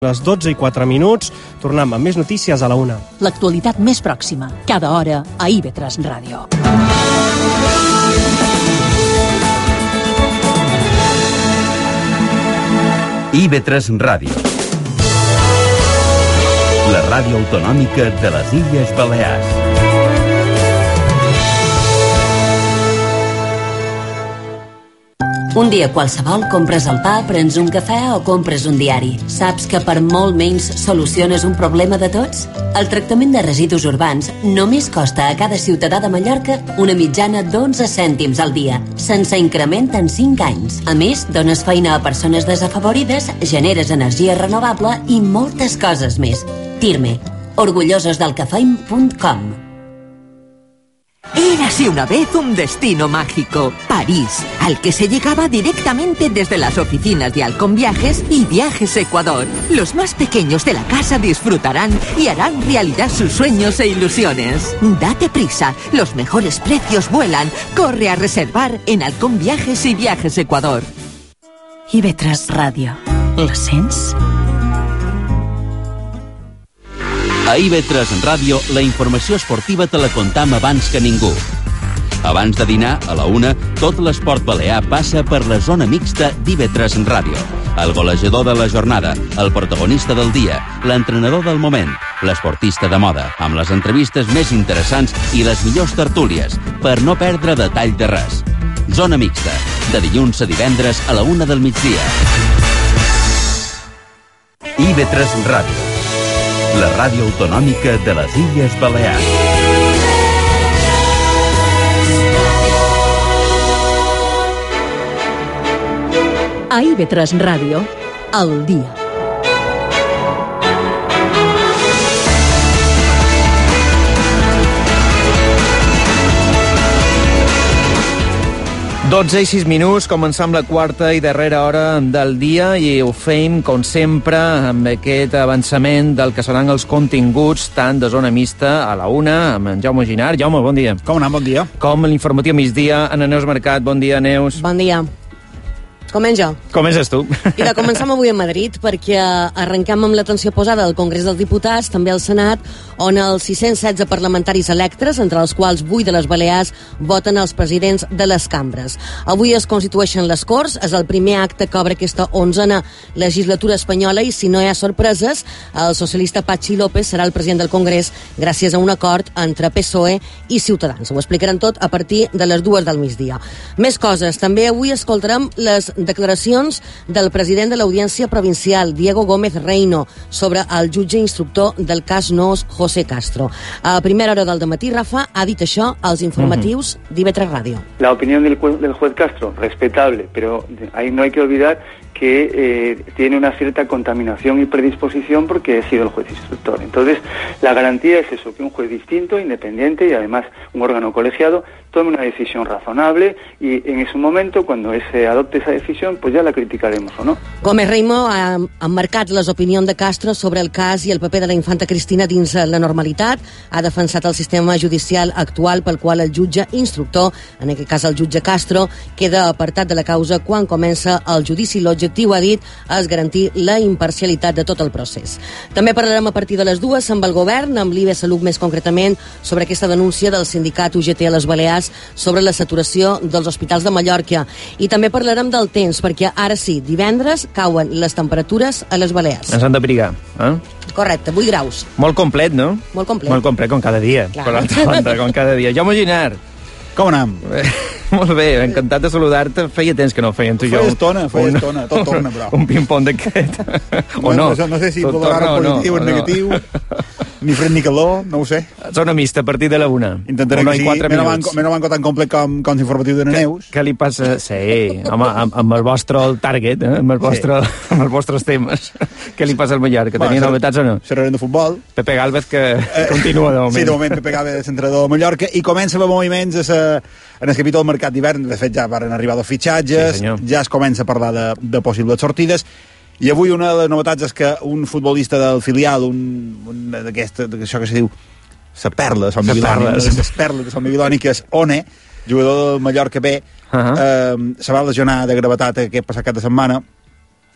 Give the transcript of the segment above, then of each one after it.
Les 12:04, tornem amb més notícies a la 1. L'actualitat més pròxima, cada hora, a IB3 Ràdio. IB3 Ràdio. La ràdio autonòmica de les Illes Balears. Un dia qualsevol compres el pa, prens un cafè o compres un diari. Saps que per molt menys soluciones un problema de tots? El tractament de residus urbans només costa a cada ciutadà de Mallorca una mitjana d'11 cèntims al dia, sense increment en 5 anys. A més, dones feina a persones desafavorides, generes energia renovable i moltes coses més. Tirme, orgullososdelcafeim.com. Érase una vez un destino mágico, París, al que se llegaba directamente desde las oficinas de Halcón Viajes y Viajes Ecuador. Los más pequeños de la casa disfrutarán y harán realidad sus sueños e ilusiones. Date prisa, los mejores precios vuelan. Corre a reservar en Halcón Viajes y Viajes Ecuador. IB3 Ràdio. La sents? A IB3 Ràdio, la informació esportiva te la contam abans que ningú. Abans de dinar, a la 1, tot l'esport balear passa per la zona mixta d'IB3 Ràdio. El golejador de la jornada, el protagonista del dia, l'entrenador del moment, l'esportista de moda, amb les entrevistes més interessants i les millors tertúlies, per no perdre detall de res. Zona mixta, de dilluns a divendres a la 1 del migdia. IB3 Ràdio. La ràdio autonòmica de les Illes Balears. A IB3 Ràdio, al dia. Dotze i 6 minuts, començam la quarta i darrera hora del dia i ho fem, com sempre, amb aquest avançament del que seran els continguts tant de zona mixta a la 1 amb en Jaume Ginard. Jaume, bon dia. Com anem? Bon dia. Com l'informatiu migdia, Anna Neus Mercat. Bon dia, Neus. Bon dia. Comença. Comences tu. I de començam avui a Madrid, perquè arrencam amb l'atenció posada al Congrés dels Diputats, també al Senat, on els 616 parlamentaris electes, entre els quals 8 de les Balears, voten els presidents de les cambres. Avui es constitueixen les Corts, és el primer acte que obre aquesta 11a legislatura espanyola i, si no hi ha sorpreses, el socialista Patxi López serà el president del Congrés gràcies a un acord entre PSOE i Ciutadans. Ho explicaran tot a partir de les 2 del migdia. Més coses. També avui escoltarem les declaracions del president de l'Audiència Provincial, Diego Gómez Reino, sobre el jutge instructor del cas Noos, José Castro. A primera hora del dematí, Rafa ha dit això als informatius d'IB3 Ràdio. La opinión del juez Castro, respetable, pero ahí no hay que olvidar que tiene una cierta contaminación y predisposición porque he sido el juez instructor. Entonces, la garantía es eso, que un juez distinto, independiente y además un órgano colegiado tome una decisión razonable y en ese momento, cuando se adopte esa decisión, pues ya la criticaremos o no. Gómez Reino ha emmarcat les opinions de Castro sobre el cas i el paper de la infanta Cristina dins la normalitat. Ha defensat el sistema judicial actual pel qual el jutge instructor, en aquest cas el jutge Castro, queda apartat de la causa quan comença el judici. L'objectiu, ha dit, és garantir la imparcialitat de tot el procés. També parlarem a partir de les 2 amb el govern, amb l'IBE Salut més concretament, sobre aquesta denúncia del sindicat UGT a les Balears sobre la saturació dels hospitals de Mallorca. I també parlarem del temps, perquè ara sí, divendres cauen les temperatures a les Balears. Ens han d'abrigar, eh? Correcte, 8 graus. Molt complet, no? Molt complet. Molt complet, com cada dia. Clar. Per l'altra banda, com cada dia. Jaume Ginard. Com anem? Molt bé, encantat de saludar-te. Feia temps que no ho fèiem tu i jo. Feia estona, tot torna, però. Un ping-pong d'aquest. O no? No sé si valorar positiu o negatiu, ni fred ni calor, no ho sé. Zona mixta, a partir de la 1. Intentaré que sigui menys banco tan complet com l'informatiu de Neus. Què li passa? Sí, home, amb el vostre target, amb els vostres temes. Què li passa al Mallorca? Tenia novetats o no? Xerrarem de futbol. Pepe Gálvez, que continua de moment. Sí, de moment Pepe Gálvez, entrenador de Mallorca, i comença amb moviments en el capítol del mercat d'hivern. De fet, ja van arribar dos fitxatges, sí, ja es comença a parlar de possibles sortides, i avui una de les novetats és que un futbolista del filial, això que se diu la perla de Sant Meviloni, les perles de Sant Meviloni, que és One, jugador del Mallorca B, se va lesionar de gravetat aquest passat cap de setmana,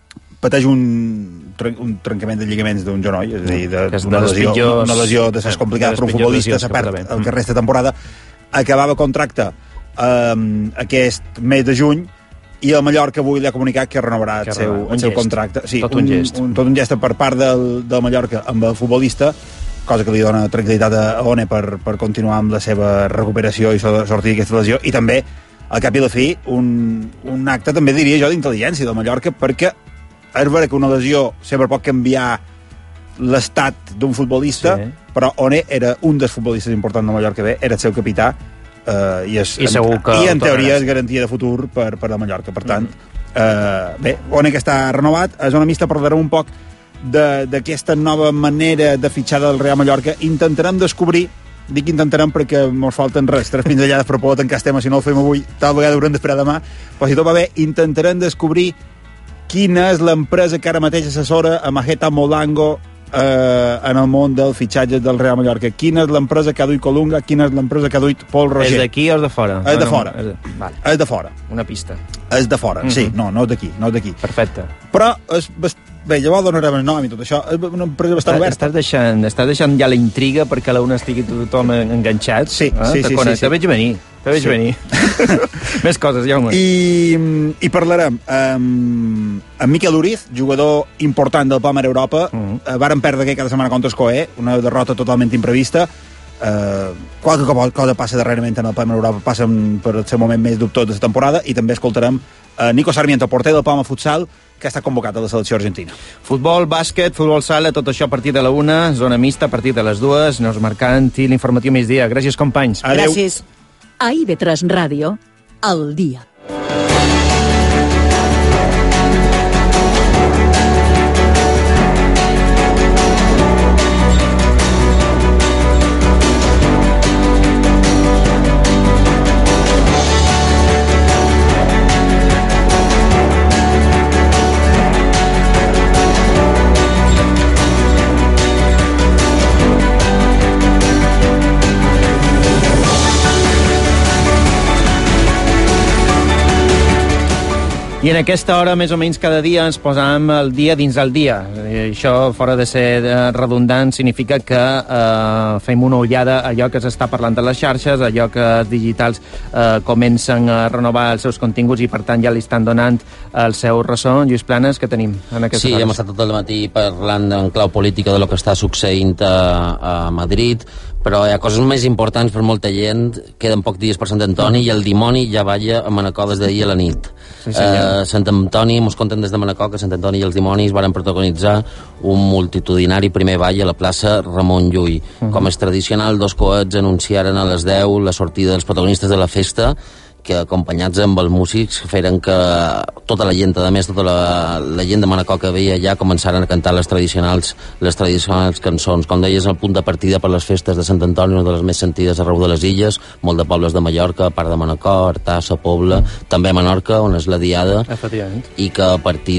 pateix un trencament de lligaments d'un genoll, és a dir, una lesió de ses complicades per un futbolista, se perd el que resta de temporada. Acabava contracte aquest mes de juny i el Mallorca avui li ha comunicat que renovarà el seu contracte. Sí, tot un gest per part del Mallorca amb el futbolista, cosa que li dona tranquil·litat a One per continuar amb la seva recuperació i sortir d'aquesta lesió, i també, al cap i a la fi, un acte, també diria jo, d'intel·ligència del Mallorca, perquè és vera que una lesió sempre pot canviar l'estat d'un futbolista, però One era un dels futbolistes importants del Mallorca B, era el seu capità, i en teoria és garantia de futur per a Mallorca. Per tant, bé, One que està renovat, a Zona Mixta parlarem un poc d'aquesta nova manera de fitxar del Real Mallorca. Intentarem descobrir, dic intentarem perquè ens falten 3 pinzellades per poder tancar el tema, si no el fem avui tal vegada haurem d'esperar demà, però si tot va bé intentarem descobrir quina és l'empresa que ara mateix assessora a Majeta Molango en el món del fitxatge del Real Mallorca. Quina és l'empresa que ha duit Colunga, quina és l'empresa que ha duit Paul Roger. És d'aquí o és de fora? És de fora. És de fora. Una pista. És de fora, sí, no és d'aquí. Perfecte. Però bé, llavors donarem el nom i tot això. És una empresa bastant oberta. Estàs deixant ja la intriga perquè a la una estigui tothom enganxat. Sí. Te veig venir. Més coses, Jaume. I parlarem amb Miquel Uriz, jugador important del Palma Europa. Varen perdre cada setmana contra el Coe, una derrota totalment imprevista. Qualque cosa passa darrerament en el Palma Europa, passen per el seu moment més dubtós de la temporada, i també escoltarem Nico Sarmiento, porter del Palma Futsal, que està convocat a la selecció argentina. Futbol, bàsquet, futbol sala, tot això a partir de la 1, Zona Mixta a partir de les 2, Neus Mercant i l'informatiu migdia. Gràcies, companys. Adéu. Gràcies. A IB3 Ràdio, al dia. I en aquesta hora, més o menys cada dia, ens posam el dia dins el dia. I això, fora de ser redundant, significa que fem una ullada a allò que s'està parlant de les xarxes, allò que els digitals comencen a renovar els seus continguts i, per tant, ja li estan donant el seu ressò. Lluís Planes, què tenim en aquestes hores? Sí, hem estat tot el matí parlant en clau política de lo que està succeint a Madrid, però hi ha coses més importants per molta gent. Queden pocs dies per Sant Antoni i el dimoni ja balla a Manacor des d'ahir a la nit. Sí, Sant Antoni, mos conten des de Manacor que Sant Antoni i els dimonis varen protagonitzar un multitudinari primer ball a la plaça Ramon Llull. Com és tradicional, 2 coets anunciaren a les 10 la sortida dels protagonistes de la festa, que acompanyats amb els músics feren que tota la gent, a més tota la gent de Manacor que veia allà, començaren a cantar les tradicionals cançons. Com deies, el punt de partida per les festes de Sant Antoni, una de les més sentides arreu de les illes, molt de pobles de Mallorca, a part de Manacor, Artà, Pobla, també a Menorca, on és la Diada, i que a partir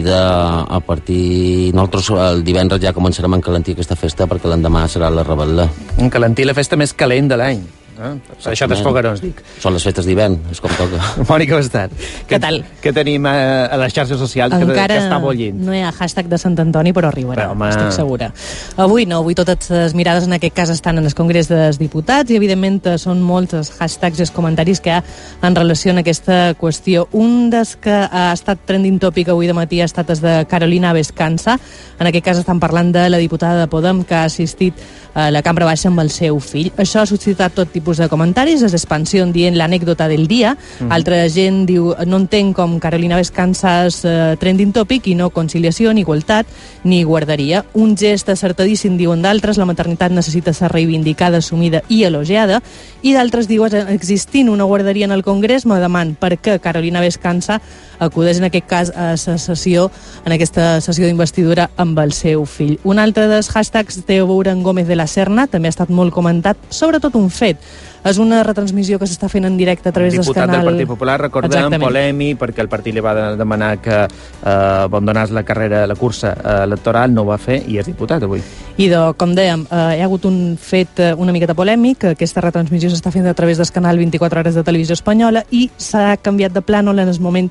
nosaltres el divendres ja començarem a encalentir aquesta festa, perquè l'endemà serà la rebel·la. Encalentir la festa més calent de l'any. Per això dels foguerons, dic. Són les festes d'hivern, és com toca. Mònica Bastat, què tal? Què tenim a les xarxes socials que està bollint? No hi ha hashtag de Sant Antoni, però arribarà, estic segura. Avui totes les mirades en aquest cas estan en el Congrés dels Diputats i evidentment són molts els hashtags i els comentaris que hi ha en relació a aquesta qüestió. Un dels que ha estat trending topic avui de matí ha estat el de Carolina Vescanza. En aquest cas estan parlant de la diputada de Podem que ha assistit a la Cambra Baixa amb el seu fill. Això ha suscitat tot tipus de comentaris, és expansió dient l'anècdota del dia. Altra gent diu, no entenc com Carolina Vescanza és trending topic i no conciliació, ni igualtat, ni guarderia. Un gest acertadíssim, diuen d'altres, la maternitat necessita ser reivindicada, assumida i elogiada, i d'altres diuen, existint una guarderia en el Congrés, me deman per què Carolina Vescanza acudeix en aquest cas a la sessió, en aquesta sessió d'investidura amb el seu fill. Un altre dels hashtags té a veure amb Gómez de la Serna, també ha estat molt comentat, sobretot un fet. És una retransmissió que s'està fent en directe a través del canal... Diputat del Partit Popular, recordem, polèmic, perquè el partit li va demanar que abandonés la cursa electoral, no ho va fer, i és diputat avui. I com dèiem, hi ha hagut un fet una miqueta polèmic, aquesta retransmissió s'està fent a través del canal 24 hores de Televisió Espanyola i s'ha canviat de plànol en el moment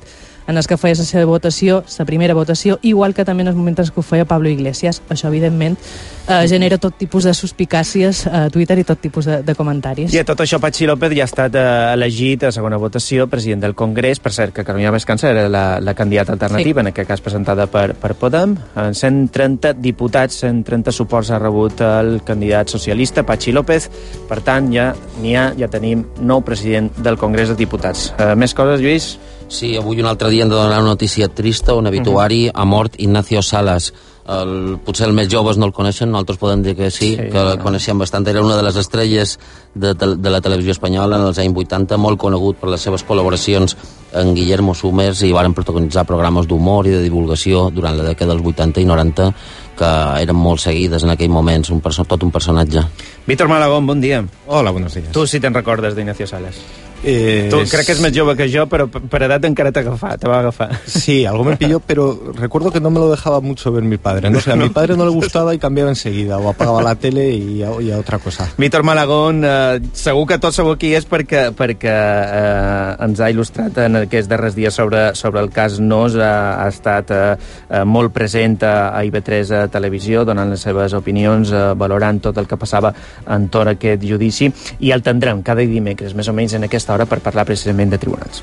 en els que feia la seva votació, la primera votació, igual que també en els moments que ho feia Pablo Iglesias. Això, evidentment, genera tot tipus de suspicàcies a Twitter i tot tipus de comentaris. I a tot això, Patxi López ja ha estat elegit a segona votació president del Congrés. Per cert, que Carolina Vescanza era la candidata alternativa, en aquest cas presentada per Podem. 130 diputats, 130 suports ha rebut el candidat socialista, Patxi López. Per tant, ja tenim nou president del Congrés dels Diputats. Més coses, Lluís? Sí, avui un altre dia hem de donar una notícia trista, un obituari, ha mort Ignacio Salas. Potser els més joves no el coneixen, nosaltres podem dir que sí, que el coneixem bastant. Era una de les estrelles de la televisió espanyola en els anys 80, molt conegut per les seves col·laboracions en Guillermo Summers, i varen protagonitzar programes d'humor i de divulgació durant la dècada dels 80 i 90 que eren molt seguides en aquell moments, tot un personatge. Víctor Malagón, bon dia. Hola, buenos días. Tu sí te'n recordes d'Ignacio Salas. Tu crec que és més jove que jo, però per edat encara te va agafar. Sí, algo me pilló, pero recuerdo que no me lo dejaba mucho ver mi padre. No sé, a mi padre no le gustaba y cambiaba enseguida, o apagaba la tele y a otra cosa. Víctor Malagón, segur que tot sabeu qui és perquè ens ha il·lustrat en aquests darrers dies sobre el cas Nos, ha estat molt present a IB3 Televisió, donant les seves opinions, valorant tot el que passava entorn a aquest judici, i el tindrem cada dimecres, més o menys en aquesta hora, per parlar precisament de tribunals.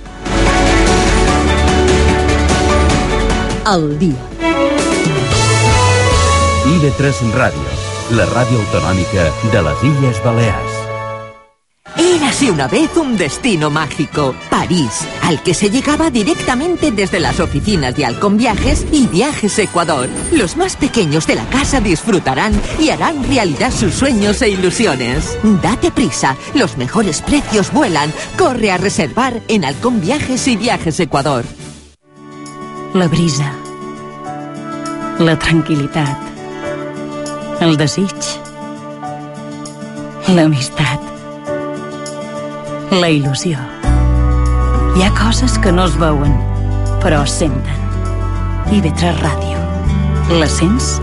Al dia. IB3 Ràdio, la ràdio autonòmica de les Illes Balears. Érase una vez un destino mágico, París, al que se llegaba directamente desde las oficinas de Halcón Viajes y Viajes Ecuador. Los más pequeños de la casa disfrutarán y harán realidad sus sueños e ilusiones. Date prisa, los mejores precios vuelan. Corre a reservar en Halcón Viajes y Viajes Ecuador. La brisa, la tranquil·litat, el desig, l'amistat, la il·lusió. Hi ha coses que no es veuen, però es senten. IB3 Ràdio. La sents?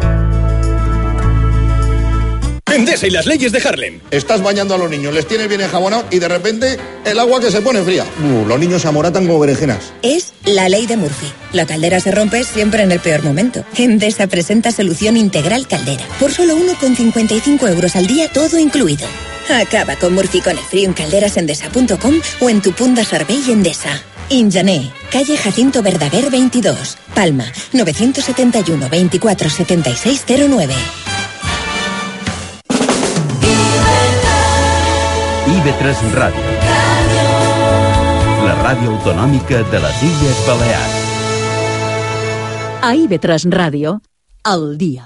Endesa y las leyes de Harlem. Estás bañando a los niños, les tienes bien enjabonados y de repente el agua que se pone fría. Los niños se amoratan como berenjenas. Es la ley de Murphy. La caldera se rompe siempre en el peor momento. Endesa presenta solución integral caldera. Por solo 1,55 euros al día, todo incluido. Acaba con Murphy con el frío en calderasendesa.com o en tu punto de servei Endesa. Injané, calle Jacinto Verdaguer 22, Palma, 971 24 76 09. IB3 Ràdio, la ràdio autonòmica de les Illes Balears. A IB3 Ràdio, al dia.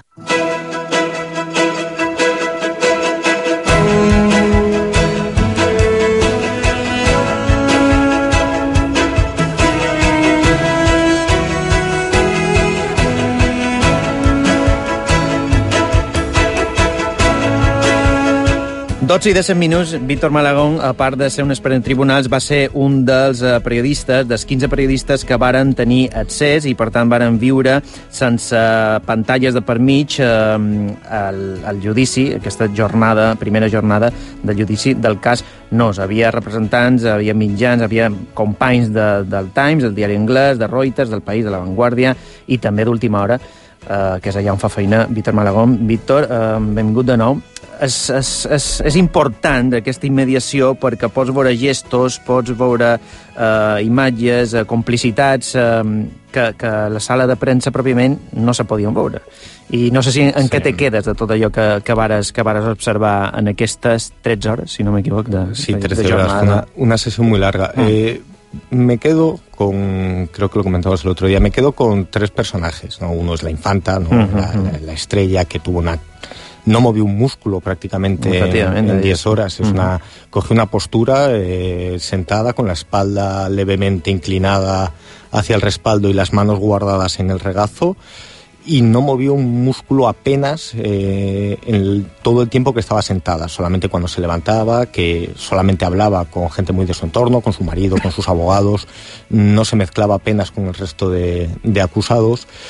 I 10 minuts, Víctor Malagón, a part de ser un expert en tribunals, va ser un dels periodistes, dels 15 periodistes que varen tenir accés i, per tant, varen viure sense pantalles de per mig el judici, aquesta primera jornada del judici del cas Nos. Havia representants, havia mitjans, havia companys del Times, del diari anglès, de Reuters, del País, de La Vanguardia i també d'Última Hora, que és allà on fa feina Víctor Malagón. Víctor, benvingut de nou. És important aquesta immediació perquè pots veure gestos, pots veure imatges, complicitats que a la sala de premsa pròpiament no se podien veure. I no sé si en què te quedes de tot allò que vares observar en aquestes 13 hores, si no m'equivoc, Sí, 13 horas, una sesión muy larga. Me quedo con, creo que lo comentamos el otro día, me quedo con tres personajes, ¿no? Uno es la infanta, ¿no? La estrella que tuvo no movió un músculo prácticamente en 10 horas. Cogió una postura sentada con la espalda levemente inclinada hacia el respaldo y las manos guardadas en el regazo, y no movió un músculo apenas en todo el tiempo que estaba sentada, solamente cuando se levantaba, que solamente hablaba con gente muy de su entorno, con su marido, con sus abogados, no se mezclaba apenas con el resto de acusados.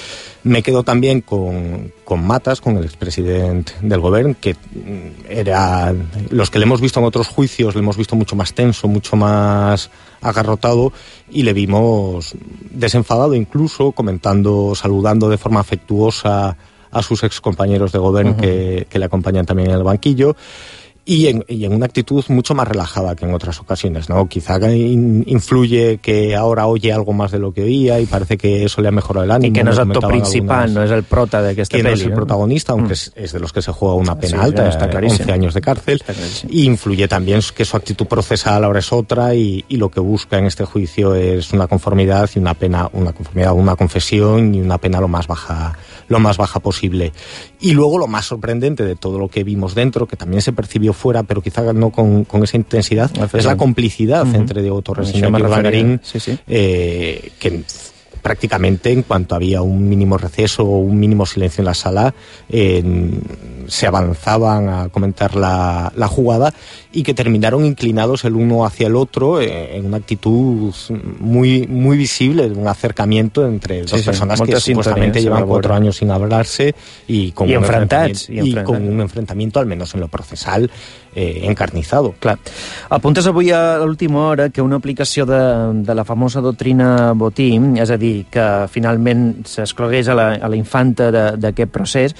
Me quedo también con Matas, con el expresidente del gobierno, que era los que le hemos visto en otros juicios, le hemos visto mucho más tenso, mucho más agarrotado, y le vimos desenfadado incluso, comentando, saludando de forma afectuosa a sus excompañeros de gobierno que le acompañan también en el banquillo. Y en una actitud mucho más relajada que en otras ocasiones, ¿no? Quizá influye que ahora oye algo más de lo que oía y parece que eso le ha mejorado el ánimo. Y que no es el actor principal, no es el prota de esta peli. Que no es el protagonista, aunque es de los que se juega una pena alta, está 11 años de cárcel. Y influye también que su actitud procesal ahora es otra y lo que busca en este juicio es una conformidad y una confesión y una pena lo más baja posible. Y luego lo más sorprendente de todo lo que vimos dentro, que también se percibió fuera, pero quizá no con esa intensidad, es la complicidad entre Diego Torres y Iñaki Urdangarín, que prácticamente en cuanto había un mínimo receso o un mínimo silencio en la sala, se avanzaban a comentar la jugada y que terminaron inclinados el uno hacia el otro en una actitud muy, muy visible, un acercamiento entre dos personas que supuestamente llevan 4 años sin hablarse y con un enfrentamiento, al menos en lo procesal, encarnizado. Clar. Apuntes avui a l'última hora que una aplicació de la famosa doctrina Botín, és a dir, que finalment s'exclogués a la infanta d'aquest procés,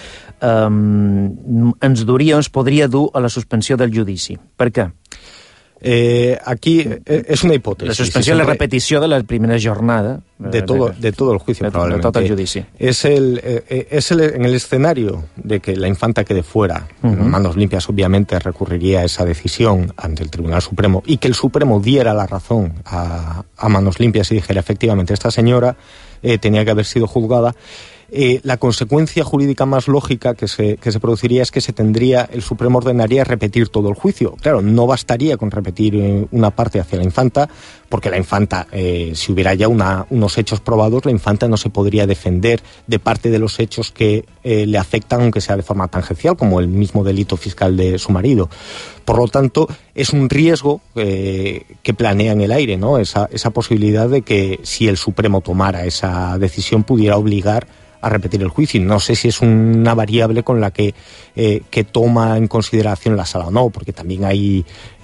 ens podria dur a la suspensió del judici. Per què? Aquí es una hipótesis. La suspensión y la repetición de la primera jornada. De todo el juicio, probablemente. De todo el judici. Es en el escenario de que la infanta quede fuera, manos limpias, obviamente recurriría a esa decisión ante el Tribunal Supremo y que el Supremo diera la razón a manos limpias y dijera, efectivamente, esta señora tenía que haber sido juzgada. La consecuencia jurídica más lógica que se produciría es que el Supremo ordenaría repetir todo el juicio. Claro, no bastaría con repetir una parte hacia la infanta, porque la infanta, si hubiera ya unos hechos probados, la infanta no se podría defender de parte de los hechos que le afectan, aunque sea de forma tangencial, como el mismo delito fiscal de su marido. Por lo tanto, es un riesgo que planea en el aire, ¿no? Esa posibilidad de que si el Supremo tomara esa decisión pudiera obligar a repetir el juicio. No sé si es una variable con la que toma en consideración la sala o no, porque también hay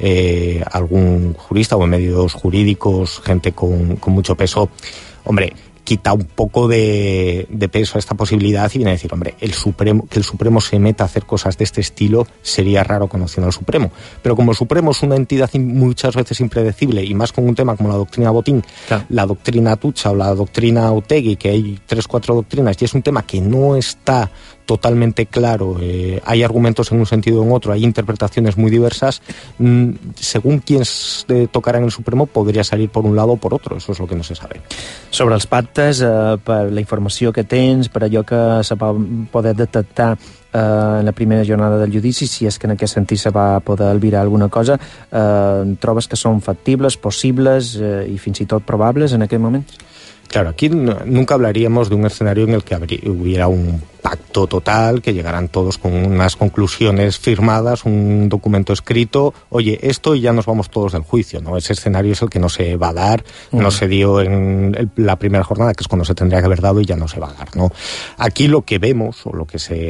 algún jurista o en medios jurídicos, gente con mucho peso, hombre, quita un poco de peso a esta posibilidad y viene a decir, hombre, que el Supremo se meta a hacer cosas de este estilo sería raro conociendo al Supremo. Pero como el Supremo es una entidad muchas veces impredecible, y más con un tema como la doctrina Botín, claro, la doctrina Tucha o la doctrina Otegi, que hay 3-4 doctrinas, y es un tema que no está totalmente claro, hay argumentos en un sentido o en otro, hay interpretaciones muy diversas, según quién tocarà en el Supremo podria salir por un lado o por otro, eso es lo que no se sabe. Sobre els pactes, per la informació que tens, per allò que se va poder detectar en la primera jornada del judici, si és que en aquest sentit se va poder albirar alguna cosa, trobes que són factibles, possibles i fins i tot probables en aquest moment? Claro, aquí nunca hablaríamos de un escenario en el que hubiera un pacto total, que llegaran todos con unas conclusiones firmadas, un documento escrito, oye, esto y ya nos vamos todos del juicio, ¿no? Ese escenario es el que no se va a dar, no se dio en la primera jornada, que es cuando se tendría que haber dado, y ya no se va a dar, ¿no? Aquí lo que vemos, o lo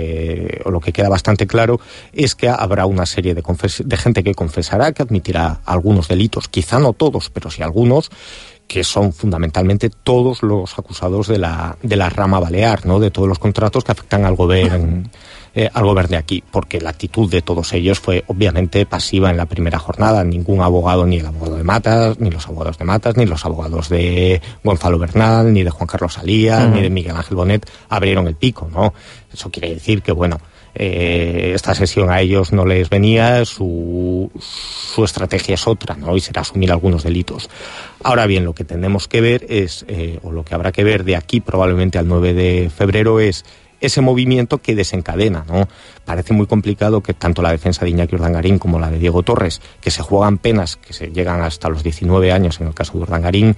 que queda bastante claro, es que habrá una serie de gente que confesará, que admitirá algunos delitos, quizá no todos, pero sí algunos, que son fundamentalmente todos los acusados de la rama balear, ¿no? De todos los contratos que afectan al gobierno de aquí, porque la actitud de todos ellos fue obviamente pasiva en la primera jornada. Ningún abogado, ni el abogado de Matas, ni los abogados de Matas, ni los abogados de Gonzalo Bernal, ni de Juan Carlos Alía, ni de Miguel Ángel Bonet abrieron el pico, ¿no? Eso quiere decir que, bueno, esta sesión a ellos no les venía, su estrategia es otra, ¿no? Y será asumir algunos delitos. Ahora bien, lo que tenemos que ver es, o lo que habrá que ver de aquí probablemente al 9 de febrero es ese movimiento que desencadena, ¿no? Parece muy complicado que tanto la defensa de Iñaki Urdangarín como la de Diego Torres, que se juegan penas que se llegan hasta los 19 años en el caso de Urdangarín,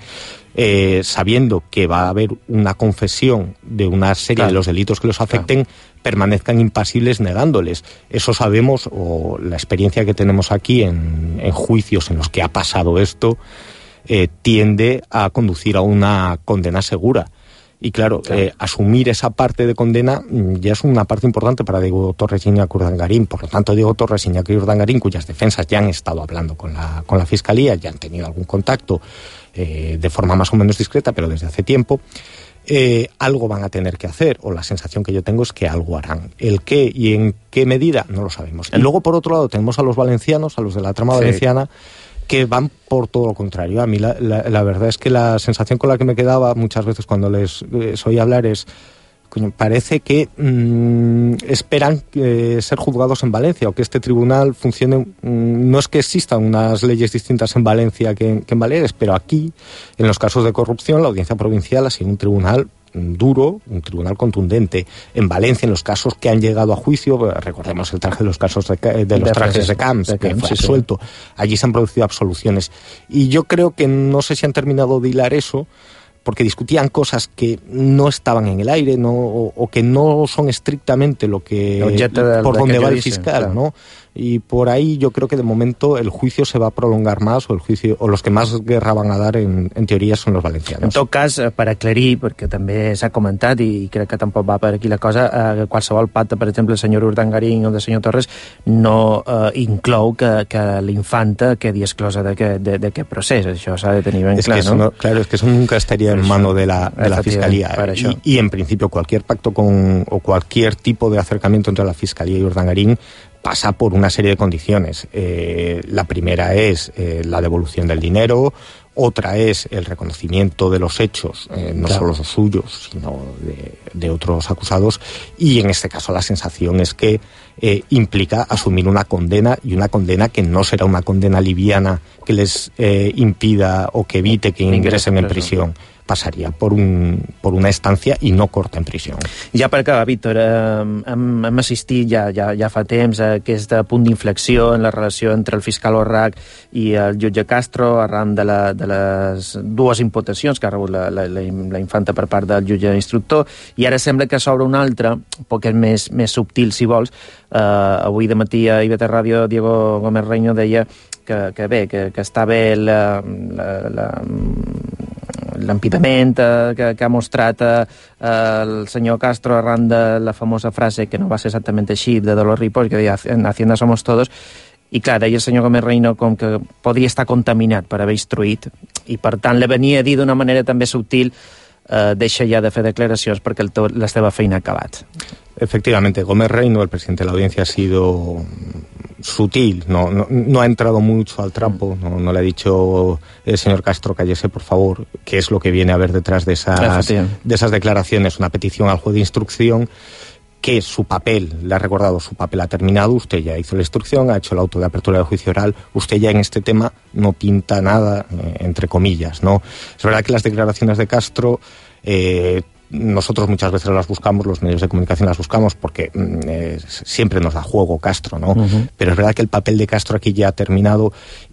sabiendo que va a haber una confesión de una serie de los delitos que los afecten, permanezcan impasibles negándoles. Eso sabemos, o la experiencia que tenemos aquí en juicios en los que ha pasado esto, tiende a conducir a una condena segura. Y claro, asumir esa parte de condena ya es una parte importante para Diego Torres y Iñaki Urdangarín. Por lo tanto, Diego Torres y Iñaki Urdangarín, cuyas defensas ya han estado hablando con la Fiscalía, ya han tenido algún contacto de forma más o menos discreta, pero desde hace tiempo, algo van a tener que hacer, o la sensación que yo tengo es que algo harán. El qué y en qué medida no lo sabemos. Y luego, por otro lado, tenemos a los valencianos, a los de la trama valenciana, que van por todo lo contrario. A mí la verdad es que la sensación con la que me quedaba muchas veces cuando les oí hablar es, coño, parece que esperan ser juzgados en Valencia, o que este tribunal funcione. No es que existan unas leyes distintas en Valencia que en Baleares, pero aquí, en los casos de corrupción, la Audiencia Provincial ha sido un tribunal duro, un tribunal contundente. En Valencia, en los casos que han llegado a juicio, recordemos el traje de los casos de los trajes de Camps, que fue absuelto, allí se han producido absoluciones. Y yo creo que no sé si han terminado de hilar eso, porque discutían cosas que no estaban en el aire, o que no son estrictamente lo que por donde va el fiscal, claro. ¿No? Y por ahí yo creo que de momento el juicio se va a prolongar más, o los que más guerra van a dar en teoria són els valencians. En tot cas, per aclarir, perquè també s'ha comentat i crec que tampoc va per aquí la cosa, qualsevol pacte, per exemple, el senyor Urdangarín o el senyor Torres no inclou que l'infanta quedi exclosa d'aquest procés. Això s'ha de tenir ben clar, ¿no? Claro, es que eso nunca estaría en mano de la Fiscalía. Y en principio cualquier pacto o cualquier tipo de acercamiento entre la Fiscalía y Urdangarín pasa por una serie de condiciones. La primera es la devolución del dinero, otra es el reconocimiento de los hechos, no solo los suyos, sino de otros acusados, y en este caso la sensación es que implica asumir una condena, y una condena que no será una condena liviana que les impida o que evite que ingresen en prisión. Passaria per una estància i no corta en prisió. Ja per acabar, Víctor, hem assistit ja fa temps a aquest punt d'inflexió en la relació entre el fiscal Orrach i el jutge Castro arran de les dues imputacions que ha rebut la infanta per part del jutge instructor, i ara sembla que s'obre una altra, un poc més subtil, si vols. Avui de matí a IB3 Ràdio Diego Gómez Reino deia que bé, que està bé l'empitament que ha mostrat el senyor Castro arran de la famosa frase, que no va ser exactament així, de Dolors Ripoll, que deia en Hacienda somos todos, i clar, deia el senyor Gómez Reino com que podria estar contaminat per haver instruït, i per tant le venia a dir d'una manera també subtil, deixa ja de fer declaracions perquè la seva feina ha acabat. Efectivamente, Gómez Reino, el presidente de la audiencia, ha sido sutil, no ha entrado mucho al trapo, no le ha dicho el señor Castro, cállese por favor, que es lo que viene a ver detrás de esas declaraciones, una petición al juez de instrucción, que su papel, le ha recordado, su papel ha terminado, usted ya hizo la instrucción, ha hecho el auto de apertura de juicio oral, usted ya en este tema no pinta nada, entre comillas, ¿no? Es verdad que las declaraciones de Castro, nosotros muchas veces las buscamos, los medios de comunicación las buscamos porque siempre nos da juego Castro, ¿no? Pero es verdad que el papel de Castro aquí ya ha terminado,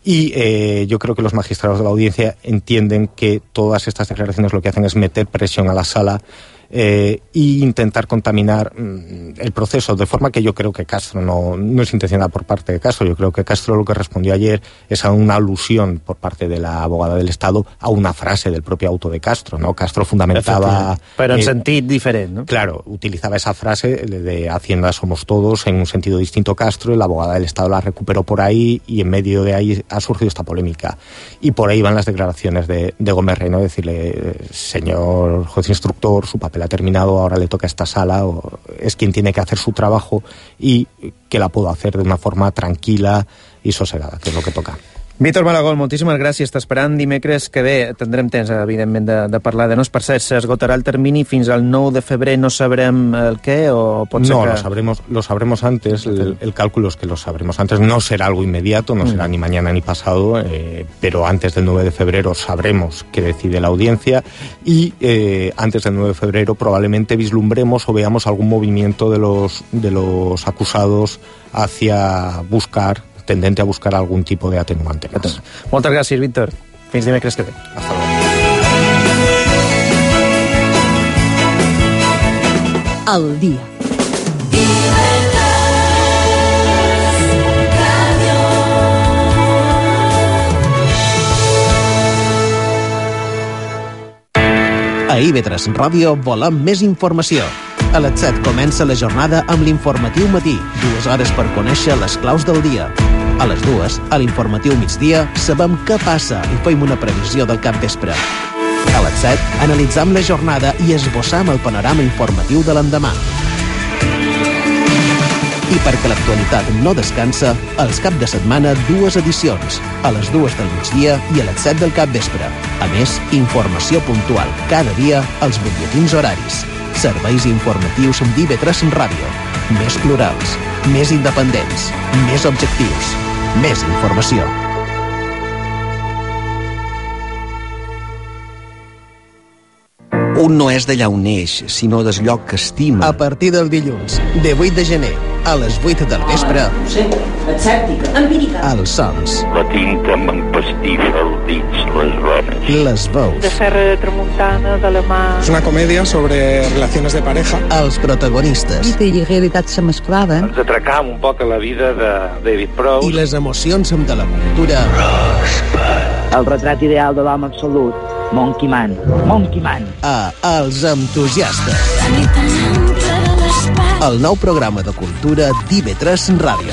y yo creo que los magistrados de la audiencia entienden que todas estas declaraciones lo que hacen es meter presión a la sala e intentar contaminar el proceso, de forma que yo creo que Castro no es intencionada por parte de Castro. Yo creo que Castro lo que respondió ayer es a una alusión por parte de la abogada del Estado a una frase del propio auto de Castro, ¿no? Castro fundamentaba... Pero en sentido diferente, ¿no? Claro, utilizaba esa frase de Hacienda somos todos en un sentido distinto Castro, y la abogada del Estado la recuperó por ahí, y en medio de ahí ha surgido esta polémica. Y por ahí van las declaraciones de Gómez Reino, decirle, señor juez instructor, su papel ha terminado, ahora le toca a esta sala, es quien tiene que hacer su trabajo, y que la puedo hacer de una forma tranquila y sosegada, que es lo que toca. Víctor Malagón, moltíssimes gràcies. T'esperant dimecres que ve. Tindrem temps, evidentment, de parlar de nos. Per cert, s'esgotarà el termini fins al 9 de febrer. No sabrem el què, o pot ser que... No, lo sabremos antes. El cálculo es que lo sabremos antes. No será algo inmediato, no será ni mañana ni pasado, pero antes del 9 de febrero sabremos qué decide la audiencia, y antes del 9 de febrero probablemente vislumbremos o veamos algún movimiento de los acusados hacia tendente a buscar algún tipo de atenuante más. Moltes gràcies, Víctor. Fins dimecres que ve. Hasta luego. Al día. A IB3 Ràdio volem més informació. A les 7 comença la jornada amb l'informatiu matí, 2 hores per conèixer les claus del dia. A les 2, a l'informatiu migdia, sabem què passa i fem una previsió del capvespre. A les 7, analitzam la jornada i esbossam el panorama informatiu de l'endemà. I perquè l'actualitat no descansa, els cap de setmana 2 edicions, a les 2 del migdia i a les 7 del capvespre. A més, informació puntual cada dia als butlletins horaris. Serveis informatius d'IB3 Ràdio. Més plurals, més independents, més objectius, més informació. Un no és d'allà on neix, sinó del lloc que estima. A partir del dilluns, de 8 de gener, a les 8 del vespre... No sé, escèptica, empírica. Els sons. La tinta m'empastifa els dits, les rones. Les veus. De Serra de Tramuntana, de la mà... És una comedia sobre relaciones de pareja. Els protagonistes. Mite i realitat se mesclaven. Ens atracam un poc a la vida de David Prowse. I les emocions amb de la cultura. El retrat ideal de l'home absolut. Monkey Man. Monkey Man. A Els entusiastes. El nou programa de cultura d'IB3 Ràdio.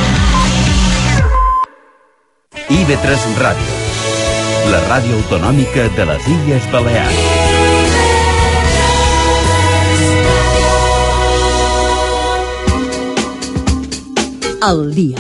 IB3 Ràdio, la ràdio autonòmica de les Illes Balears. El dia.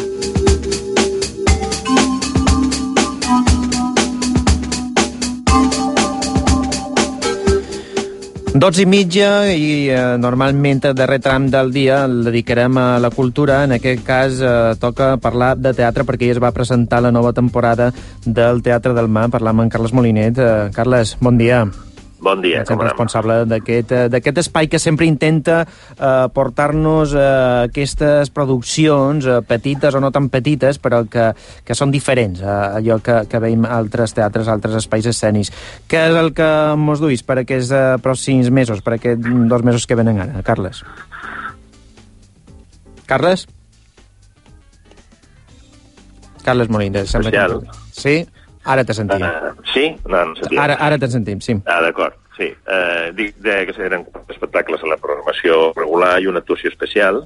Dots i mitja i normalment el darrer tram del dia el dedicarem a la cultura. En aquest cas toca parlar de teatre perquè ja es va presentar la nova temporada del Teatre del Mar. Parlam amb Carles Molinet. Carles, bon dia. Bon dia. Ets el responsable d'aquest espai que sempre intenta portar-nos aquestes produccions petites o no tan petites, però que són diferents a allò que veiem altres teatres, altres espais escenis. Què és el que mos duis per aquests pròxims mesos, per aquests 2 mesos que venen ara, Carles? Carles? Carles Molines. Especial. Sí? Ara te sentim. Sí? No sentim. Ara te sentim, sí. D'acord, sí. Dic que eren 4 espectacles a la programació regular i una actuació especial.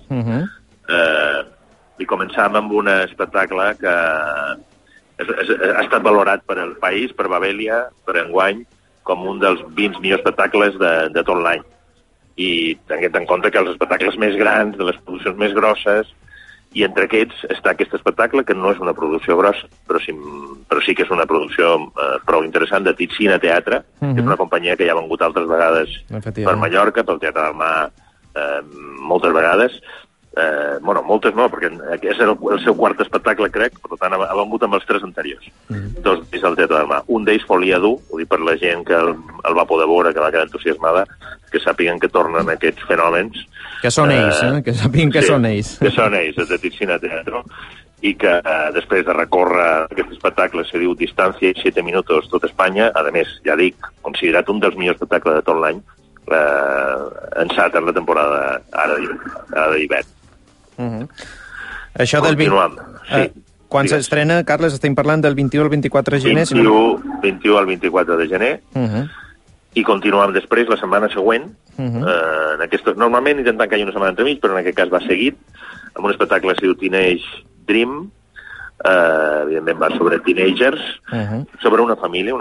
I començàvem amb un espectacle que ha estat valorat per el país, per Babelia, per enguany, com un dels 20 millors espectacles de tot l'any. I tenint en compte que els espectacles més grans, de les produccions més grosses, i entre aquests està aquest espectacle, que no és una producció grossa, però sí que és una producció prou interessant, de Titzina Teatre, que és una companyia que ja ha vengut altres vegades per Mallorca, pel Teatre del Mar, moltes vegades. Bueno, moltes no, perquè és el seu quart espectacle, crec, per tant ha vengut amb els 3 anteriors. 2 d'ells al Teatre del Mar. Un d'ells Folia dur, ho dic per la gent que el va poder veure, que va quedar entusiasmada, que sàpiguen que tornen aquests fenòmens. Que són ells, que sàpiguen que són ells. Que són ells, els de Titzina Teatre, i que després de recórrer aquest espectacle se diu Distància i 7 minuts tot Espanya, a més, ja dic, considerat un dels millors espectacles de tot l'any, ençat en la temporada ara d'hivern. Això del 20... Sí. Quan s'estrena, Carles, estem parlant del 21 al 24 de gener? 21 al 24 de gener, i continuem després la setmana següent. Normalment intentant que hi hagi una setmana entremig, però en aquest cas va seguit, amb un espectacle que es diu Teenage Dream, evidentment va sobre teenagers, sobre una família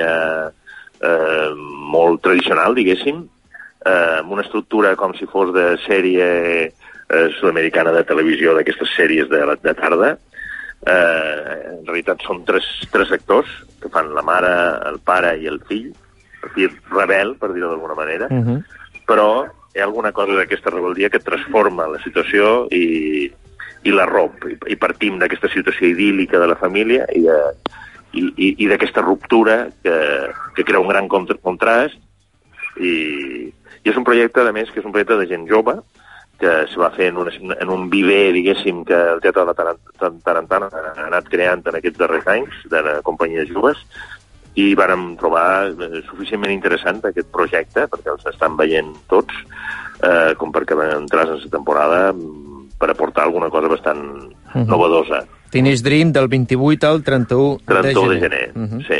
molt tradicional, diguéssim, amb una estructura com si fos de sèrie sud-americana de televisió, d'aquestes sèries de tarda. En realitat són tres actors que fan la mare, el pare i el fill rebel, per dir-ho d'alguna manera, però hi ha alguna cosa d'aquesta rebeldia que transforma la situació i la romp, i partim d'aquesta situació idíl·lica de la família i d'aquesta ruptura que crea un gran contrast, i és un projecte, a més, que és un projecte de gent jove, que es va fer en un viver, diguéssim, que el Teatre de la Tarantana ha anat creant en aquests darrers anys, de companyies joves, i vàrem trobar suficientment interessant aquest projecte, perquè els estan veient tots, com perquè entràs en la temporada per aportar alguna cosa bastant novedosa. Teenage Dream del 28 al 31 de gener. Sí.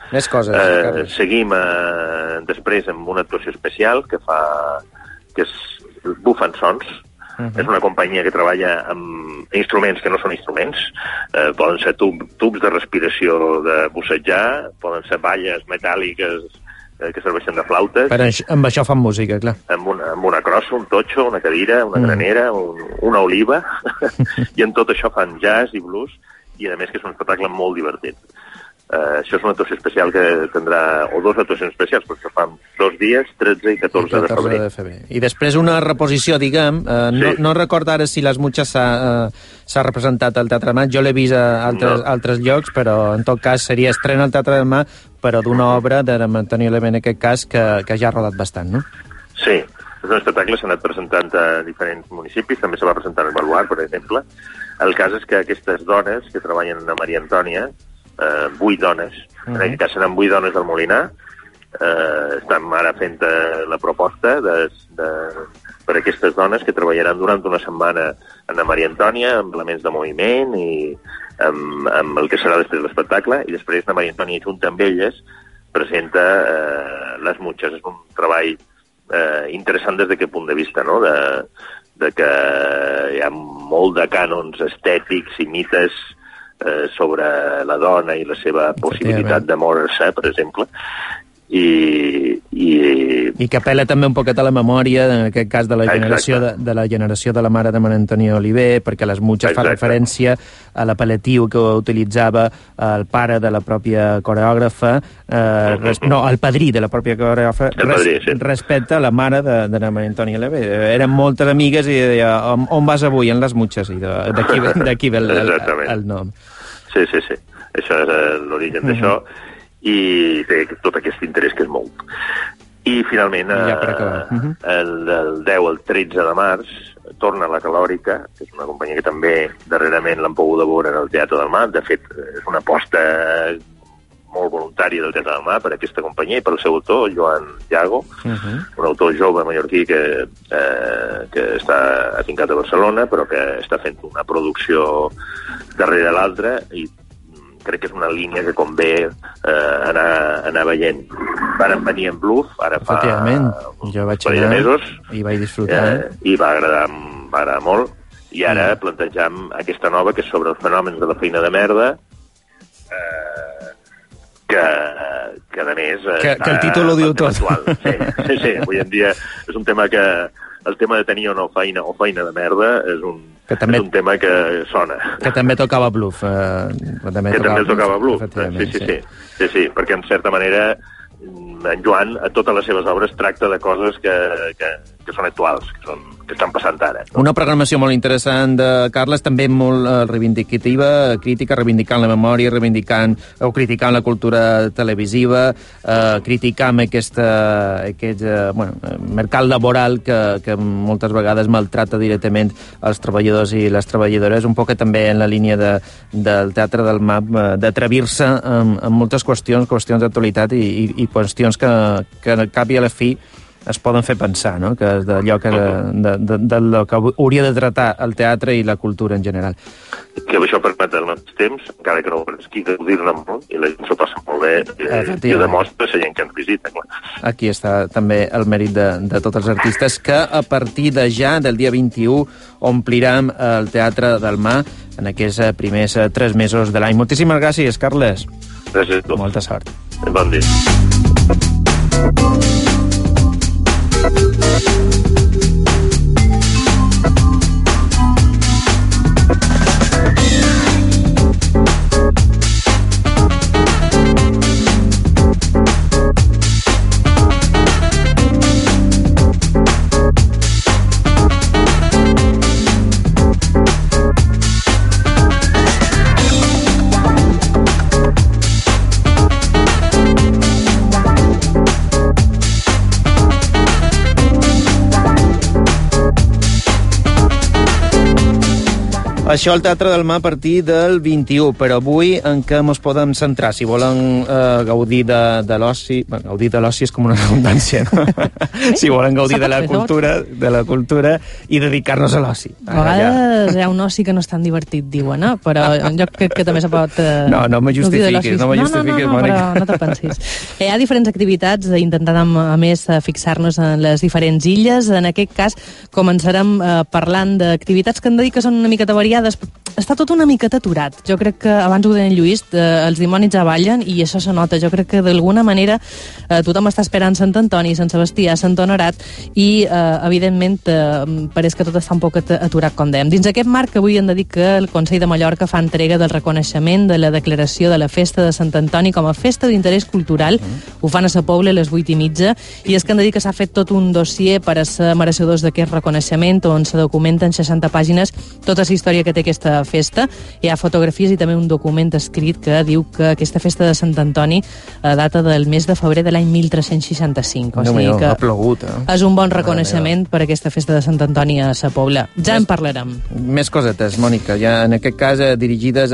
Més coses. Seguim després amb una actuació especial que és Bufen Sons. És una companyia que treballa amb instruments que no són instruments. Poden ser tubs de respiració de bussejar, poden ser balles metàl·liques que serveixen de flautes. Però amb això fan música, clar. Amb una crossa, un totxo, una cadira, una granera, una oliva, i en tot això fan jazz i blues, i a més que és un espectacle molt divertit. Això és una actuació especial que tindrà, o dues actuacions especials, perquè fan 2 dies, 13 i 14 de febrer. I després una reposició, diguem, no recordo ara si Les Mutxes s'ha representat al Teatre del Mar, jo l'he vist a altres llocs, però en tot cas seria estrena al Teatre del Mar, però d'una obra de Antoni Oliver, en aquest cas, que ja ha rodat bastant, no? Sí, és un espectacle, s'ha anat presentant a diferents municipis, també se va presentar al Baluard, per exemple. El cas és que aquestes dones que treballen a Maria Antònia, 8 dones, en aquest cas seran 8 dones del Molinar, estan ara fent la proposta per a aquestes dones que treballaran durant una setmana en la Maria Antònia, amb elements de moviment i amb el que serà després l'espectacle, i després la Maria Antònia, junta amb elles, presenta Les Mutxes. És un treball interessant des d'aquest punt de vista, no?, de que hi ha molt de cànons estètics i mites sobre la dona i la seva possibilitat de moure-se, per exemple, i que apel·la també un poquet a la memòria, en aquest cas de la generació de la mare de Maria Antònia Oliver, perquè Les Mutxes fa referència a l'apel·latiu que utilitzava el pare de la pròpia coreògrafa, el padrí de la pròpia coreògrafa, respecte a la mare de la Maria Antònia Oliver. Eren moltes amigues i deia, on vas avui? En Les Mutxes, i d'aquí ve el nom. Sí. Això és l'origen d'això, i té tot aquest interès que és molt. I finalment, el 10 al 13 de març, torna La Calòrica, que és una companyia que també darrerament l'han pogut veure en el Teatre del Mar. De fet, és una aposta molt voluntària del Teatre del Mar per a aquesta companyia i per al seu autor, Joan Llago, un autor jove mallorquí que està afincat a Barcelona, però que està fent una producció darrere l'altra, i crec que és una línia que convé anar veient. Varen venir en Bluff, ara fa jo vaig anar mesos, i vaig disfrutar. I va agradar molt. I ara plantejam aquesta nova, que és sobre els fenòmens de la feina de merda, que a més... Que el títol ho diu tot. Sí, avui en dia és un tema que... El tema de tenir o no feina o feina de merda és un tema que sona. Que també tocava Bluff. També tocava Bluff, sí, perquè en certa manera en Joan, a totes les seves obres, tracta de coses que són actuals, que estan passant ara. Una programació molt interessant de Carles, també molt reivindicativa, crítica, reivindicant la memòria, criticant la cultura televisiva, criticant aquest mercat laboral que moltes vegades maltrata directament els treballadors i les treballadores, un poc també en la línia del Teatre del Mar, d'atrevir-se en moltes qüestions d'actualitat i qüestions que al cap i a la fi es poden fer pensar, no?, que és d'allò que hauria de tratar el teatre i la cultura en general. Que això permet al mateix temps, encara que no esqui gaudir-ne molt, i la gent s'ho passa molt bé, i ho demostra la gent que ens visita, clar. Aquí està també el mèrit de tots els artistes que a partir de ja, del dia 21, ompliran el Teatre del Mar en aquests primers 3 mesos de l'any. Moltíssimes gràcies, Carles. Gràcies a tu. Molta sort. Bon dia. Això al Teatre del Mar a partir del 21, però avui en què ens podem centrar? Si volen gaudir de l'oci... Bueno, gaudir de l'oci és com una redundància, no? Si volen gaudir de la cultura i dedicar-nos a l'oci. A vegades hi ha un oci que no és tan divertit, diuen, però jo crec que també se pot... No me justifiquis, Mònica. Però no te pensis. Hi ha diferents activitats, intentant a més fixar-nos en les diferents illes. En aquest cas començarem parlant d'activitats que han de dir que són una miqueta variades. Està tot una miqueta aturat. Jo crec que, abans ho deia en Lluís, els dimonis ja ballen i això se nota. Jo crec que d'alguna manera tothom està esperant Sant Antoni, Sant Sebastià, Sant Honorat i, evidentment, pareix que tot està un poc aturat, com dèiem. Dins aquest marc, avui hem de dir que el Consell de Mallorca fa entrega del reconeixement de la declaració de la festa de Sant Antoni com a festa d'interès cultural. Ho fan a Sa Pobla a les 8:30 i és que hem de dir que s'ha fet tot un dossier per a ser mereixedors d'aquest reconeixement on se documenten 60 pàgines tota la història que té aquesta festa. Hi ha fotografies i també un document escrit que diu que aquesta festa de Sant Antoni data del mes de febrer de l'any 1365. O sigui que ha plogut, és un bon reconeixement per a aquesta festa de Sant Antoni a Sa Pobla. Ja en parlarem. Més cosetes, Mònica, ja en aquest cas dirigides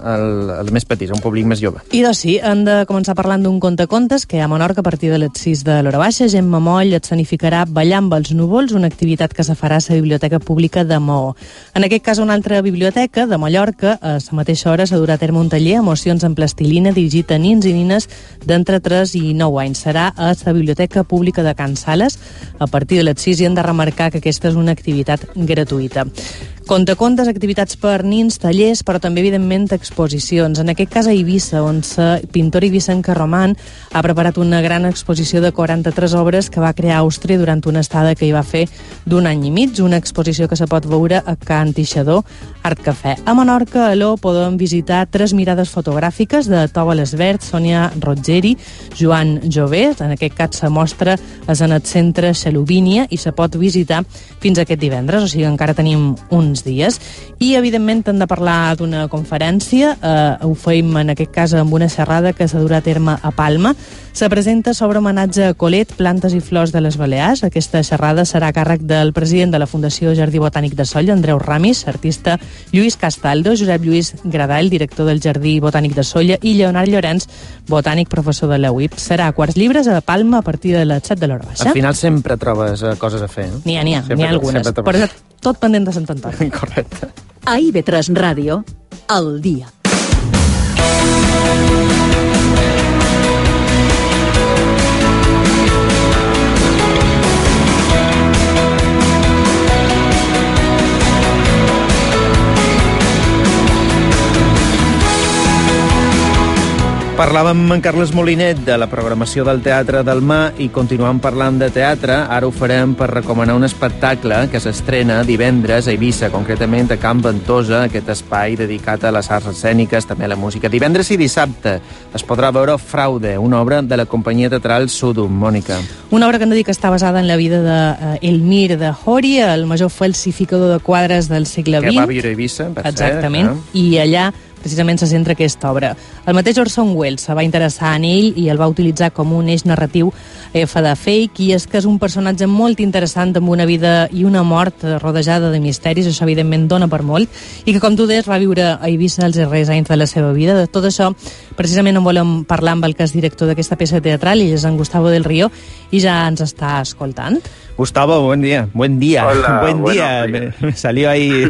als més petits, a un públic més jove. I doncs sí, hem de començar parlant d'un contacontes que hi ha a Menorca a partir de les 6 de l'hora baixa. Gemma Moll escenificarà Ballant amb els núvols, una activitat que se farà a la Biblioteca Pública de Maó. En aquest cas, una altra biblioteca de Mallorca, a la mateixa hora s'ha durat a terme un taller Emocions en plastilina dirigit a nins i nines d'entre 3 i 9 anys. Serà a la Biblioteca Pública de Can Sales a partir de les 6 i hem de remarcar que aquesta és una activitat gratuïta. Contacontes, activitats per nins, tallers, però també, evidentment, exposicions. En aquest cas a Eivissa, on la pintora eivissenca Roman ha preparat una gran exposició de 43 obres que va crear a Àustria durant una estada que hi va fer d'un any i mig, una exposició que se pot veure a Can Tixador, Art Cafè. A Menorca, a Aló, podem visitar 3 mirades fotogràfiques de Tova Lesvert, Sònia Rogeri, Joan Jové. En aquest cas se mostra en el centre Xaluvínia i se pot visitar fins aquest divendres, o sigui que encara tenim uns dies. I, evidentment, hem de parlar d'una conferència. Ho feim, en aquest cas, amb una xerrada que s'ha durat a terme a Palma. Se presenta sobre homenatge a Colet, plantes i flors de les Balears. Aquesta xerrada serà a càrrec del president de la Fundació Jardí Botànic de Sóller, Andreu Ramis, artista Lluís Castaldo, Josep Lluís Gradall, director del Jardí Botànic de Sóller, i Leonard Llorenç, botànic professor de la UIP. Serà a Quarts Llibres, a Palma, a partir de les 7 de l'hora baixa. Al final sempre trobes coses a fer. N'hi ha algunes, però tot pendent de Sant Antoni. Correcte. A IB3 Ràdio, al dia. Parlàvem amb en Carles Molinet de la programació del Teatre del Mar i continuem parlant de teatre. Ara ho farem per recomanar un espectacle que s'estrena divendres a Eivissa, concretament a Can Ventosa, aquest espai dedicat a les arts escèniques, també a la música. Divendres i dissabte es podrà veure Fraude, una obra de la companyia teatral Sudum. Mònica. Una obra que hem de dir que està basada en la vida d'Elmir de Hori, el major falsificador de quadres del segle XX. Que va viure a Eivissa, per exactament, i allà precisament se centra aquesta obra. El mateix Orson Welles se va interessar en ell i el va utilitzar com un eix narratiu de fake, i és que és un personatge molt interessant amb una vida i una mort rodejada de misteris, això evidentment dona per molt, i que, com tu deies, va viure a Eivissa els darrers anys de la seva vida. De tot això, precisament en volem parlar amb el que és director d'aquesta peça teatral, i és en Gustavo del Río, i ja ens està escoltant. Gustavo, buen día. Buen día. Hola, buen día. Me salió ahí...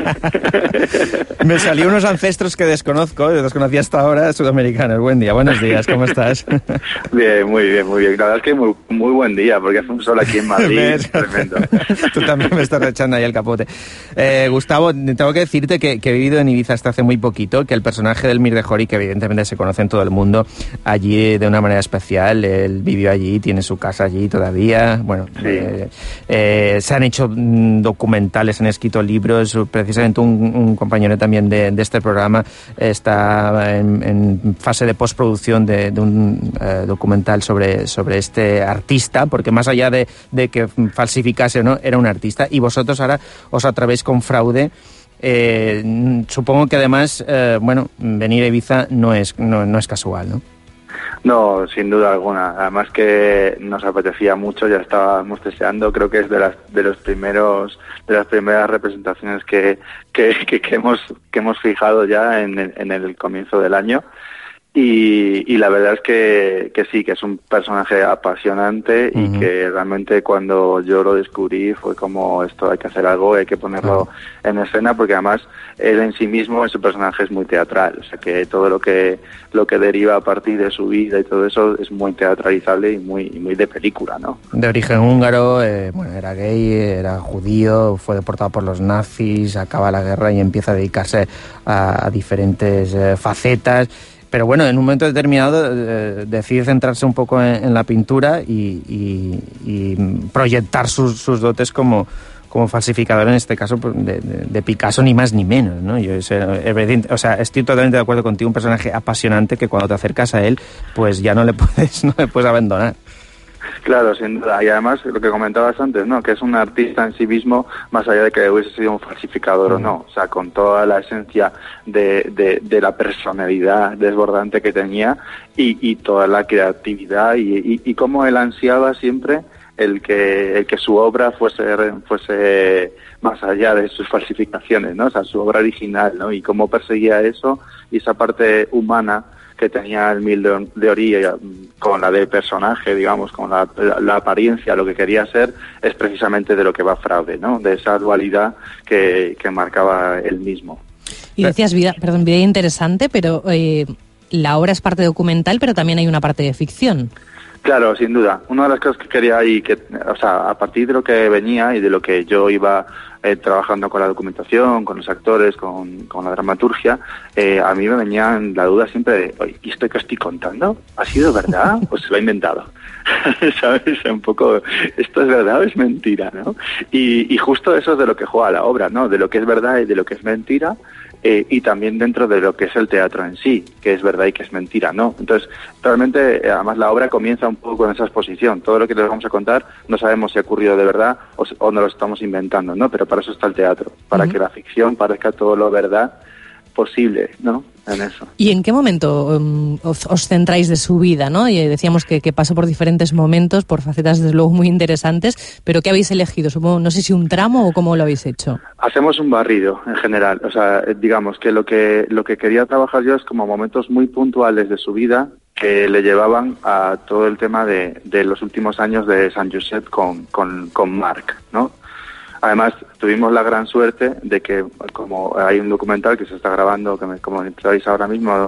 me salió unos ancestros que desconocía hasta ahora, sudamericanos. Buen día, buenos días, ¿cómo estás? Bien, muy bien, muy bien. La verdad es que muy buen día, porque hace un sol aquí en Madrid. Tremendo. Tú también me estás echando ahí el capote. Gustavo, tengo que decirte que he vivido en Ibiza hasta hace muy poquito, que el personaje del Elmir de Hori, que evidentemente se conoce en todo el mundo, allí de una manera especial, él vivió allí, tiene su casa allí todavía, bueno... Sí. Se han hecho documentales, se han escrito libros. Precisamente un compañero también de este programa está en fase de postproducción de un documental sobre este artista, porque más allá de que falsificase o no, era un artista. Y vosotros ahora os atrevéis con Fraude. Supongo que además, venir a Ibiza no es casual, ¿no? No, sin duda alguna. Además que nos apetecía mucho, ya estábamos deseando. Creo que es de las primeras representaciones que hemos fijado ya en el comienzo del año. Y la verdad es que sí, que es un personaje apasionante y que realmente cuando yo lo descubrí fue como esto hay que hacer algo, hay que ponerlo en escena, porque además él en sí mismo, ese personaje es muy teatral, o sea que todo lo que deriva a partir de su vida y todo eso es muy teatralizable y muy de película, ¿no? De origen húngaro, bueno, era gay, era judío, fue deportado por los nazis, acaba la guerra y empieza a dedicarse a diferentes facetas. Pero bueno, en un momento determinado decide centrarse un poco en la pintura y proyectar sus dotes como falsificador, en este caso de Picasso, ni más ni menos, ¿no? Estoy totalmente de acuerdo contigo, un personaje apasionante que cuando te acercas a él, pues ya no le puedes abandonar. Claro, sin duda. Y además, lo que comentabas antes, ¿no? Que es un artista en sí mismo, más allá de que hubiese sido un falsificador o no. O sea, con toda la esencia de la personalidad desbordante que tenía y toda la creatividad y cómo él ansiaba siempre el que su obra fuese más allá de sus falsificaciones, ¿no? O sea, su obra original, ¿no? Y cómo perseguía eso y esa parte humana que tenía el Mil de Orilla con la de personaje, digamos, con la apariencia, lo que quería ser, es precisamente de lo que va Fraude, ¿no? De esa dualidad que marcaba él mismo. Y decías vida interesante, pero la obra es parte documental, pero también hay una parte de ficción. Claro, sin duda. Una de las cosas que quería y que, o sea, a partir de lo que venía y de lo que yo iba trabajando con la documentación, con los actores, con la dramaturgia, a mí me venía la duda siempre de, oye, ¿y esto que estoy contando? ¿Ha sido verdad o se lo ha inventado? ¿Sabes? Un poco, ¿esto es verdad o es mentira, no? Y justo eso es de lo que juega la obra, ¿no? De lo que es verdad y de lo que es mentira. Y también dentro de lo que es el teatro en sí, que es verdad y que es mentira, ¿no? Entonces, realmente, además la obra comienza un poco con esa exposición. Todo lo que les vamos a contar no sabemos si ha ocurrido de verdad o no lo estamos inventando, ¿no? Pero para eso está el teatro, para que la ficción parezca todo lo verdad posible, ¿no? En eso. ¿Y en qué momento os centráis de su vida, no? Y decíamos que pasó por diferentes momentos, por facetas desde luego muy interesantes, pero ¿qué habéis elegido? Supongo, no sé si un tramo o cómo lo habéis hecho. Hacemos un barrido en general, o sea, digamos que lo que quería trabajar yo es como momentos muy puntuales de su vida que le llevaban a todo el tema de los últimos años de San Josep con Marc, ¿no? Además, tuvimos la gran suerte de que, como hay un documental que se está grabando, que como sabéis ahora mismo,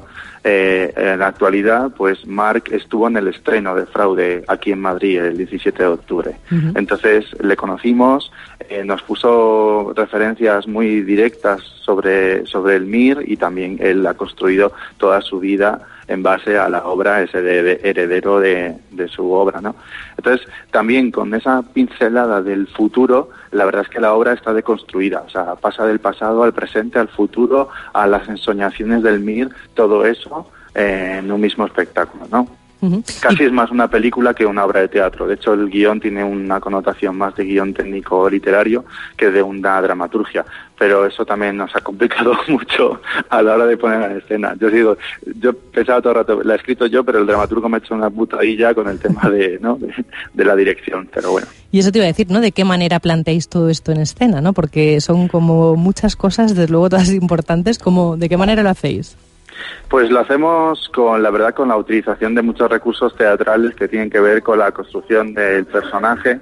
en la actualidad, pues Marc estuvo en el estreno de Fraude aquí en Madrid el 17 de octubre. Entonces, le conocimos, nos puso referencias muy directas sobre el Mir y también él ha construido toda su vida en base a la obra, ese heredero de su obra, ¿no? Entonces, también con esa pincelada del futuro, la verdad es que la obra está deconstruida, o sea, pasa del pasado al presente, al futuro, a las ensoñaciones del Mir, todo eso en un mismo espectáculo, ¿no? Casi es más una película que una obra de teatro. De hecho, el guión tiene una connotación más de guión técnico literario que de una dramaturgia. Pero eso también nos ha complicado mucho a la hora de poner en escena. Yo pensaba todo el rato, la he escrito yo, pero el dramaturgo me ha hecho una putadilla con el tema de la dirección. Pero bueno. Y eso te iba a decir, ¿no? ¿De qué manera planteáis todo esto en escena, no? Porque son como muchas cosas, desde luego todas importantes. ¿De qué manera lo hacéis? Pues lo hacemos con la utilización de muchos recursos teatrales que tienen que ver con la construcción del personaje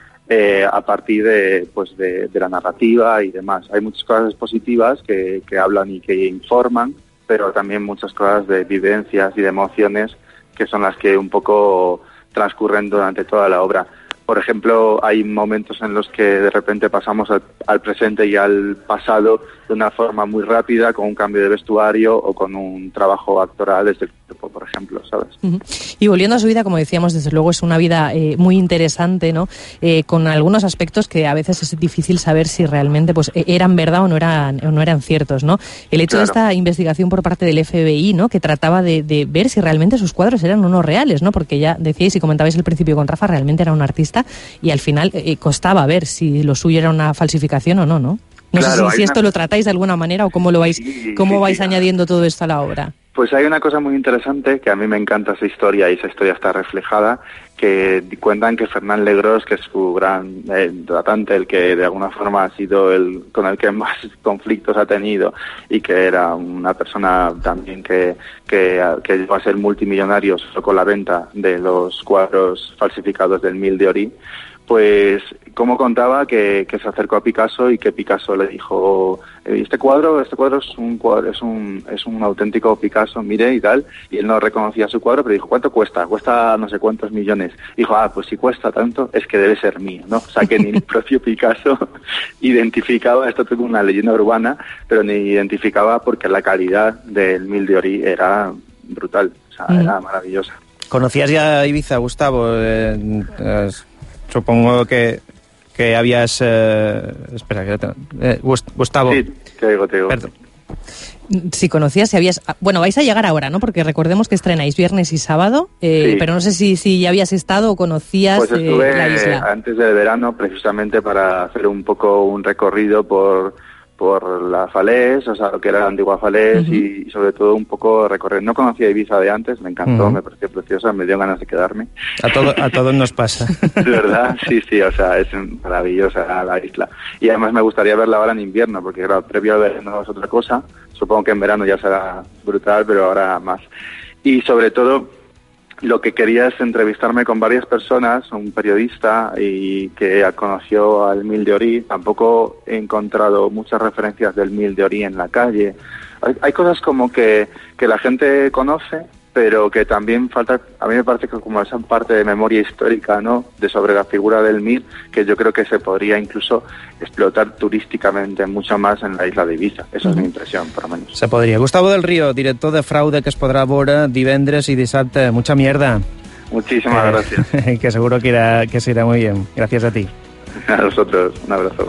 a partir de la narrativa y demás. Hay muchas cosas expositivas que hablan y que informan, pero también muchas cosas de vivencias y de emociones que son las que un poco transcurren durante toda la obra. Por ejemplo, hay momentos en los que de repente pasamos al presente y al pasado de una forma muy rápida, con un cambio de vestuario o con un trabajo actoral desde el cuerpo, por ejemplo, ¿sabes? Y volviendo a su vida, como decíamos, desde luego es una vida muy interesante, ¿no? Con algunos aspectos que a veces es difícil saber si realmente pues eran verdad o no eran ciertos, ¿no? El hecho de esta investigación por parte del FBI, ¿no? Que trataba de ver si realmente sus cuadros eran unos reales, ¿no? Porque ya decíais y comentabais al principio con Rafa, realmente era un artista y al final costaba ver si lo suyo era una falsificación o no, ¿no? No sé si esto lo tratáis de alguna manera o cómo vais añadiendo todo esto a la obra. Pues hay una cosa muy interesante, que a mí me encanta esa historia, y esa historia está reflejada, que cuentan que Fernán Legros, que es su gran tratante, el que de alguna forma ha sido el con el que más conflictos ha tenido, y que era una persona también que llegó a ser multimillonario solo con la venta de los cuadros falsificados del Mil de Ory, pues como contaba que se acercó a Picasso y que Picasso le dijo: este cuadro es un auténtico Picasso, mire, y tal, y él no reconocía su cuadro, pero dijo: ¿cuánto cuesta? Cuesta no sé cuántos millones. Dijo: pues si cuesta tanto es que debe ser mío, ¿no? O sea, que ni el propio Picasso identificaba, esto tuvo una leyenda urbana, pero ni identificaba, porque la calidad del Mil de Ory era brutal, o sea, era maravillosa. ¿Conocías ya Ibiza, Gustavo? Supongo que habías... espera, Gustavo. Sí, te digo. Perdón. Si conocías, si habías... Bueno, vais a llegar ahora, ¿no? Porque recordemos que estrenáis viernes y sábado, sí. Pero no sé si ya habías estado o conocías pues estuve la isla. Antes del verano, precisamente para hacer un poco un recorrido por la Falés, o sea, lo que era la antigua Falés, y sobre todo un poco recorrer. No conocía Ibiza de antes, me encantó, me pareció preciosa, me dio ganas de quedarme. A todos nos pasa. De verdad, sí, o sea, es maravillosa la isla. Y además me gustaría verla ahora en invierno, porque claro, previo al verano es otra cosa. Supongo que en verano ya será brutal, pero ahora más. Y sobre todo, lo que quería es entrevistarme con varias personas, un periodista y que conoció al Mil de Ory. Tampoco he encontrado muchas referencias del Mil de Ory en la calle. Hay cosas como que la gente conoce, pero que también falta, a mí me parece que como esa parte de memoria histórica, ¿no?, de sobre la figura del Mir, que yo creo que se podría incluso explotar turísticamente mucho más en la isla de Ibiza. Esa és mi impressió, per almenys. Se podria. Gustavo del Río, director de Fraude, que es podrà veure divendres i dissabte. Mucha mierda. Muchísimas gracias. Que seguro que se irá muy bien. Gracias a ti. A nosotros. Un abrazo.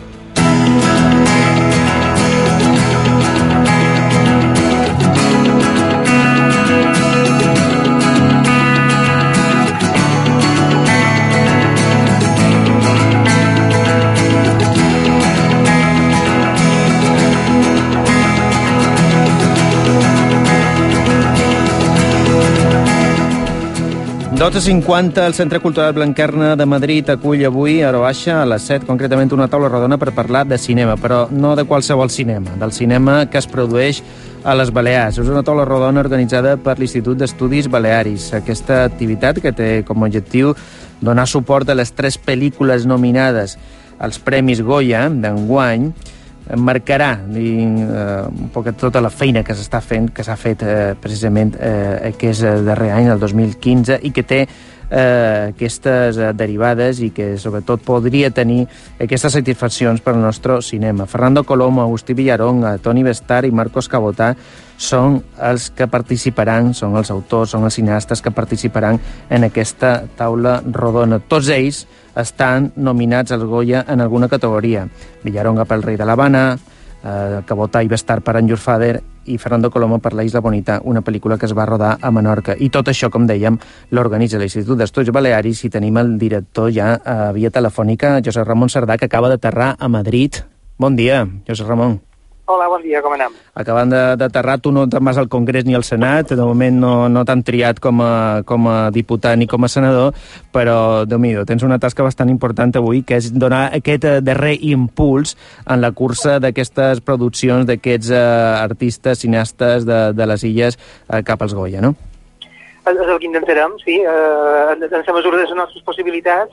.50, el Centre Cultural Blanquerna de Madrid acull avui, a hora baixa, a les 7, concretament una taula rodona per parlar de cinema, però no de qualsevol cinema, del cinema que es produeix a les Balears. És una taula rodona organitzada per l'Institut d'Estudis Balearis. Aquesta activitat, que té com a objectiu donar suport a les 3 pel·lícules nominades als Premis Goya d'enguany, marcarà un poc tota la feina que s'està fent, que s'ha fet precisament aquest darrer any, el 2015, i que té aquestes derivades i que sobretot podria tenir aquestes satisfaccions per al nostre cinema. Fernando Colomo, Agustí Villaronga, Toni Bestar i Marcos Cabotà són els que participaran, són els autors, són els cineastes que participaran en aquesta taula rodona. Tots ells estan nominats als Goya en alguna categoria. Villaronga pel Rei de l'Havana, Cabotà i Bestar per En Your Father i Fernando Colomo per La Isla Bonita, una pel·lícula que es va rodar a Menorca. I tot això, com dèiem, l'organitza l'Institut d'Estudis Balearis, i tenim el director ja a via telefònica, Josep Ramon Cerdà, que acaba d'aterrar a Madrid. Bon dia, Josep Ramon. Hola, bon dia, com anem? Acabant d'aterrar, tu no te'n vas al Congrés ni al Senat, de moment no t'han triat com a diputat ni com a senador, però, Déu-n'hi-do, tens una tasca bastant important avui, que és donar aquest darrer impuls en la cursa d'aquestes produccions d'aquests artistes, cineastes de les illes cap als Goya, no? És el que intentarem, sí. En la mesura de les nostres possibilitats,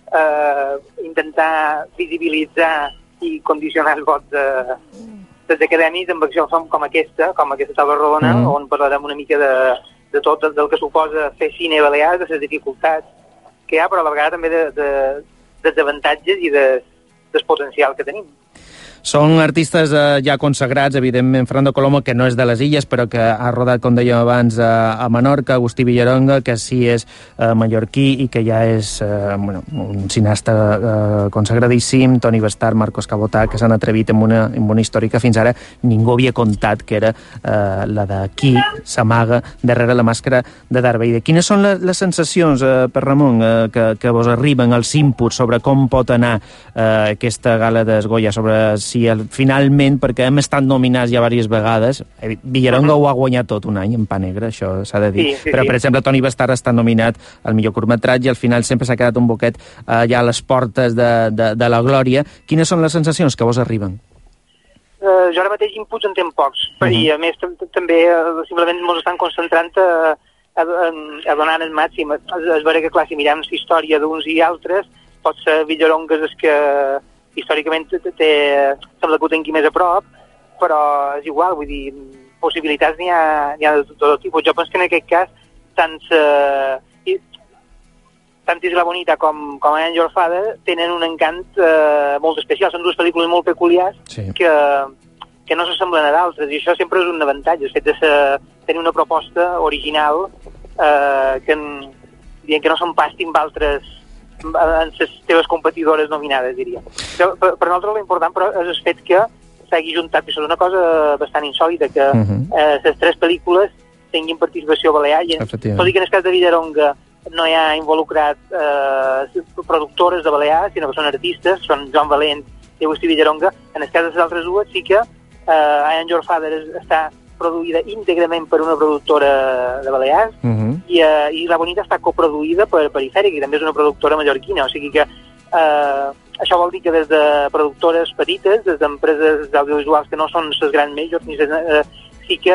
intentar visibilitzar i condicionar el vot dels acadèmics amb accions com aquesta taula rodona, on parlarem una mica de tot el que suposa fer cine balear, de les dificultats que hi ha, però a la vegada també dels avantatges i del potencial que tenim. Són artistes ja consagrats, evidentment, Fernando Colomo, que no és de les illes, però que ha rodat, com dèiem abans, a Menorca, Agustí Villaronga, que sí és mallorquí i que ja és un cineasta consagradíssim, Toni Bestar, Marcos Cabotà, que s'han atrevit amb una història que fins ara ningú havia contat, que era la de qui s'amaga darrere la màscara de Darth Vader. Quines són les sensacions, per Ramon, que vos arriben, els inputs sobre com pot anar aquesta gala dels Goya, sobre si finalment, perquè hem estat nominats ja diverses vegades, Villaronga ho ha guanyat tot un any en Pa Negre, això s'ha de dir, però per exemple Toni Bastar està nominat al millor curtmetratge i al final sempre s'ha quedat un boquet ja a les portes de la glòria. Quines són les sensacions que vos arriben? Jo ara mateix inputs en tenc pocs, i a més també simplement ens estan concentrant a donar el màxim. És vera que, clar, si mirem la història d'uns i altres, potser Villaronga és que històricament sembla que ho tingui més a prop, però és igual, vull dir, possibilitats n'hi ha de tot tipus. Jo penso que en aquest cas tant Isla Bonita com I Am Your Father tenen un encant molt especial. Són dues pel·lícules molt peculiars que no s'assemblen a d'altres, i això sempre és un avantatge, el fet de tenir una proposta original que no s'empasti amb altres en les teves competidores nominades, diria. Per nosaltres l'important però és el fet que s'hagi juntat, i això és una cosa bastant insòlita, que les tres pel·lícules tinguin participació balear, i tot i que en el cas de Villaronga no hi ha involucrat productores de Balears, sinó que són artistes, són Joan Valent i Agustí Villaronga. En el cas de les altres dues sí que I Am Your Father està produïda íntegrament per una productora de Balears i La Bonita està coproduïda per Perifèrica, que també és una productora mallorquina, o sigui que això vol dir que des de productores petites, des d'empreses audiovisuals que no són les grans majors, sí que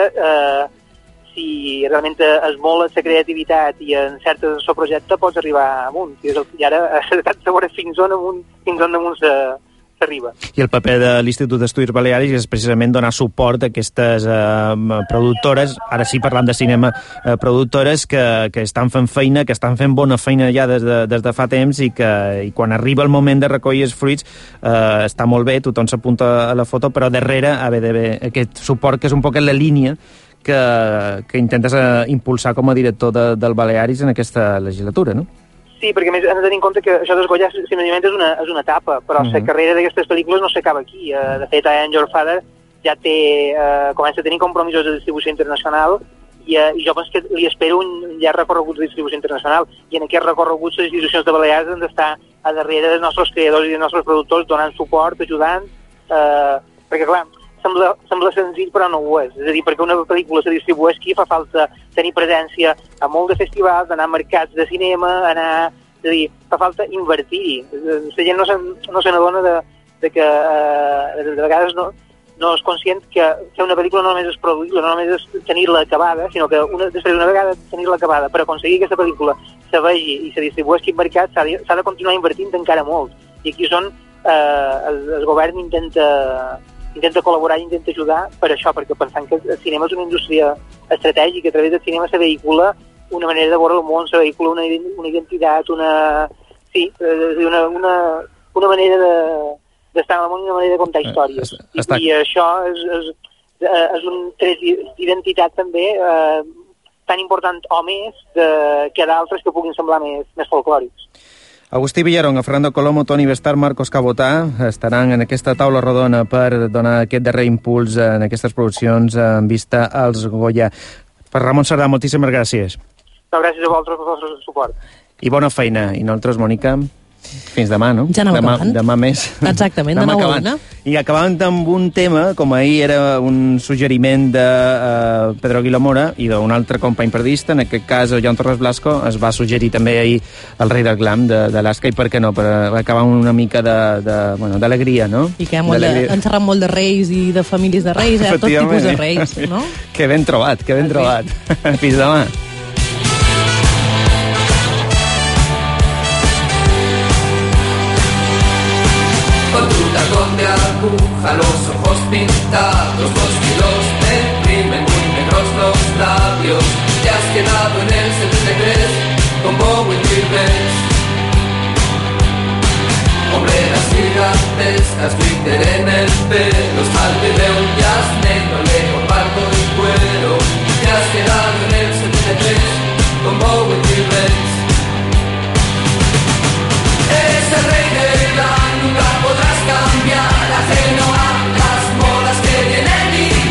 si realment es mola la creativitat i encertes el seu projecte pots arribar amunt, i ara s'ha de saber fins on amunt s'arriba. I el paper de l'Institut d'Estudis Balears és precisament donar suport a aquestes productores, ara sí parlant de cinema, productores que estan fent feina, que estan fent bona feina ja des de fa temps, i quan arriba el moment de recollir els fruits està molt bé, tothom s'apunta a la foto, però darrere ha d'haver aquest suport que és un poc en la línia que intentes impulsar com a director del Balearis en aquesta legislatura, no? Sí, perquè més hem de tenir en compte que això dels Goya simplement és una etapa, però la carrera d'aquestes pel·lícules no s'acaba aquí. De fet, I Am Your Father ja comença a tenir compromisos de distribució internacional i jo penso que li espero un llarg recorregut de distribució internacional, i en aquest recorregut les institucions de Balears han d'estar a darrere dels nostres creadors i dels nostres productors donant suport, ajudant, perquè clar, sembla senzill però no ho és. És a dir, perquè una pel·lícula se distribueix aquí fa falta tenir presència a molt de festivals, anar a mercats de cinema, és a dir, fa falta invertir-hi. La gent no se n'adona de que de vegades no és conscient que fer una pel·lícula no només és produir-la, no només és tenir-la acabada, sinó que després d'una vegada tenir-la acabada, per aconseguir que aquesta pel·lícula se vegi i se distribueixi en mercat s'ha de continuar invertint encara molt. I aquí és on el govern intenta col·laborar i intenta ajudar per això, perquè pensant que el cinema és una indústria estratègica, a través del cinema se vehicula una manera de veure el món, se vehicula una identitat, una manera d'estar al món i una manera de contar històries. I això és un tret d'identitat també tan important o més que d'altres que puguin semblar més folclòrics. Agustí Villaronga, Fernando Colomo, Toni Bastar, Marcos Cabotà estaran en aquesta taula rodona per donar aquest darrer impuls en aquestes produccions en vista als Goya. Per Ramon Cerdà, moltíssimes gràcies. No, gràcies a vosaltres pel vostre suport. I bona feina. I nosaltres, Mònica, fins demà, no? Ja anem acabant. Demà més. Exactament, de 9 a 1. I acabant amb un tema, com ahir era un suggeriment de Pedro Aguilar Mora i d'un altre company periodista, en aquest cas Joan Torres Blasco, es va suggerir també ahir el Rei del Glam de l'Asca, i per què no, per acabar una mica d'alegria, no? I que han xerrat molt de reis i de famílies de reis, tot tipus de reis, no? Que ben trobat, que ben trobat. Fins demà. De aguja, los ojos pintados, 2 kilos de crimen, muy negros los labios. Te has quedado en el 73 con Bowie Rivers. Hombreras gigantescas, glitter en el pelo, esmalte de un jazz negro, leopardo y cuero. Te has quedado en el 73 con Bowie Rivers. Es el rey del glam, nunca podrás cambiar, ajeno a las modas que vienen y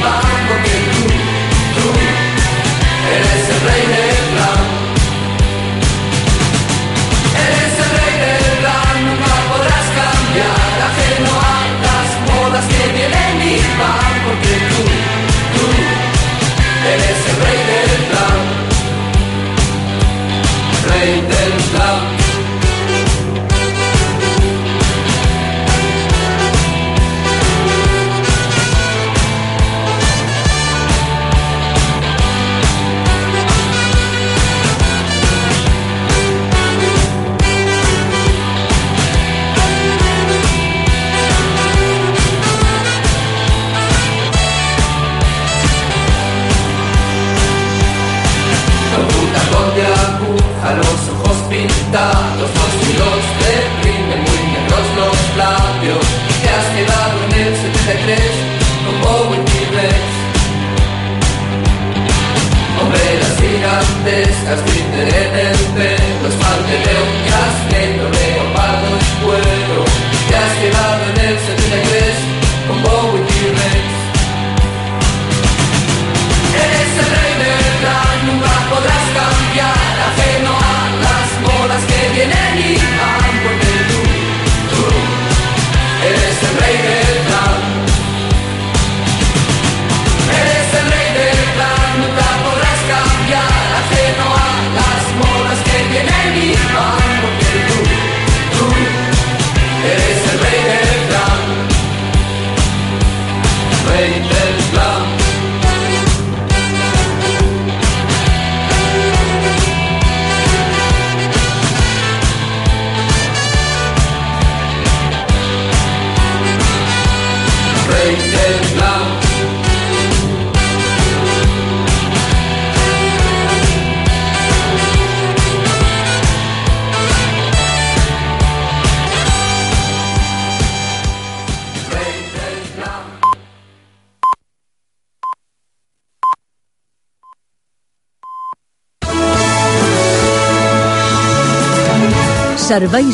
pintados, los hilos te rinden muy negros los labios. Te has quedado en el 73 con Bowie T-Rex. Hombreras gigantescas, glitter en el pelo, esmalte de uñas, negro, leopardo y cuero. Te has quedado en el 73 con Bowie T-Rex. Eres el rey del plan, nunca podrás cambiar, ajeno a las modas que vienen y van, porque tú eres el rey del plan. Eres el rey del plan, nunca podrás cambiar, ajeno a las modas que vienen y van, porque tú eres el rey del plan. Rey del plan. Rey del plan. Serveis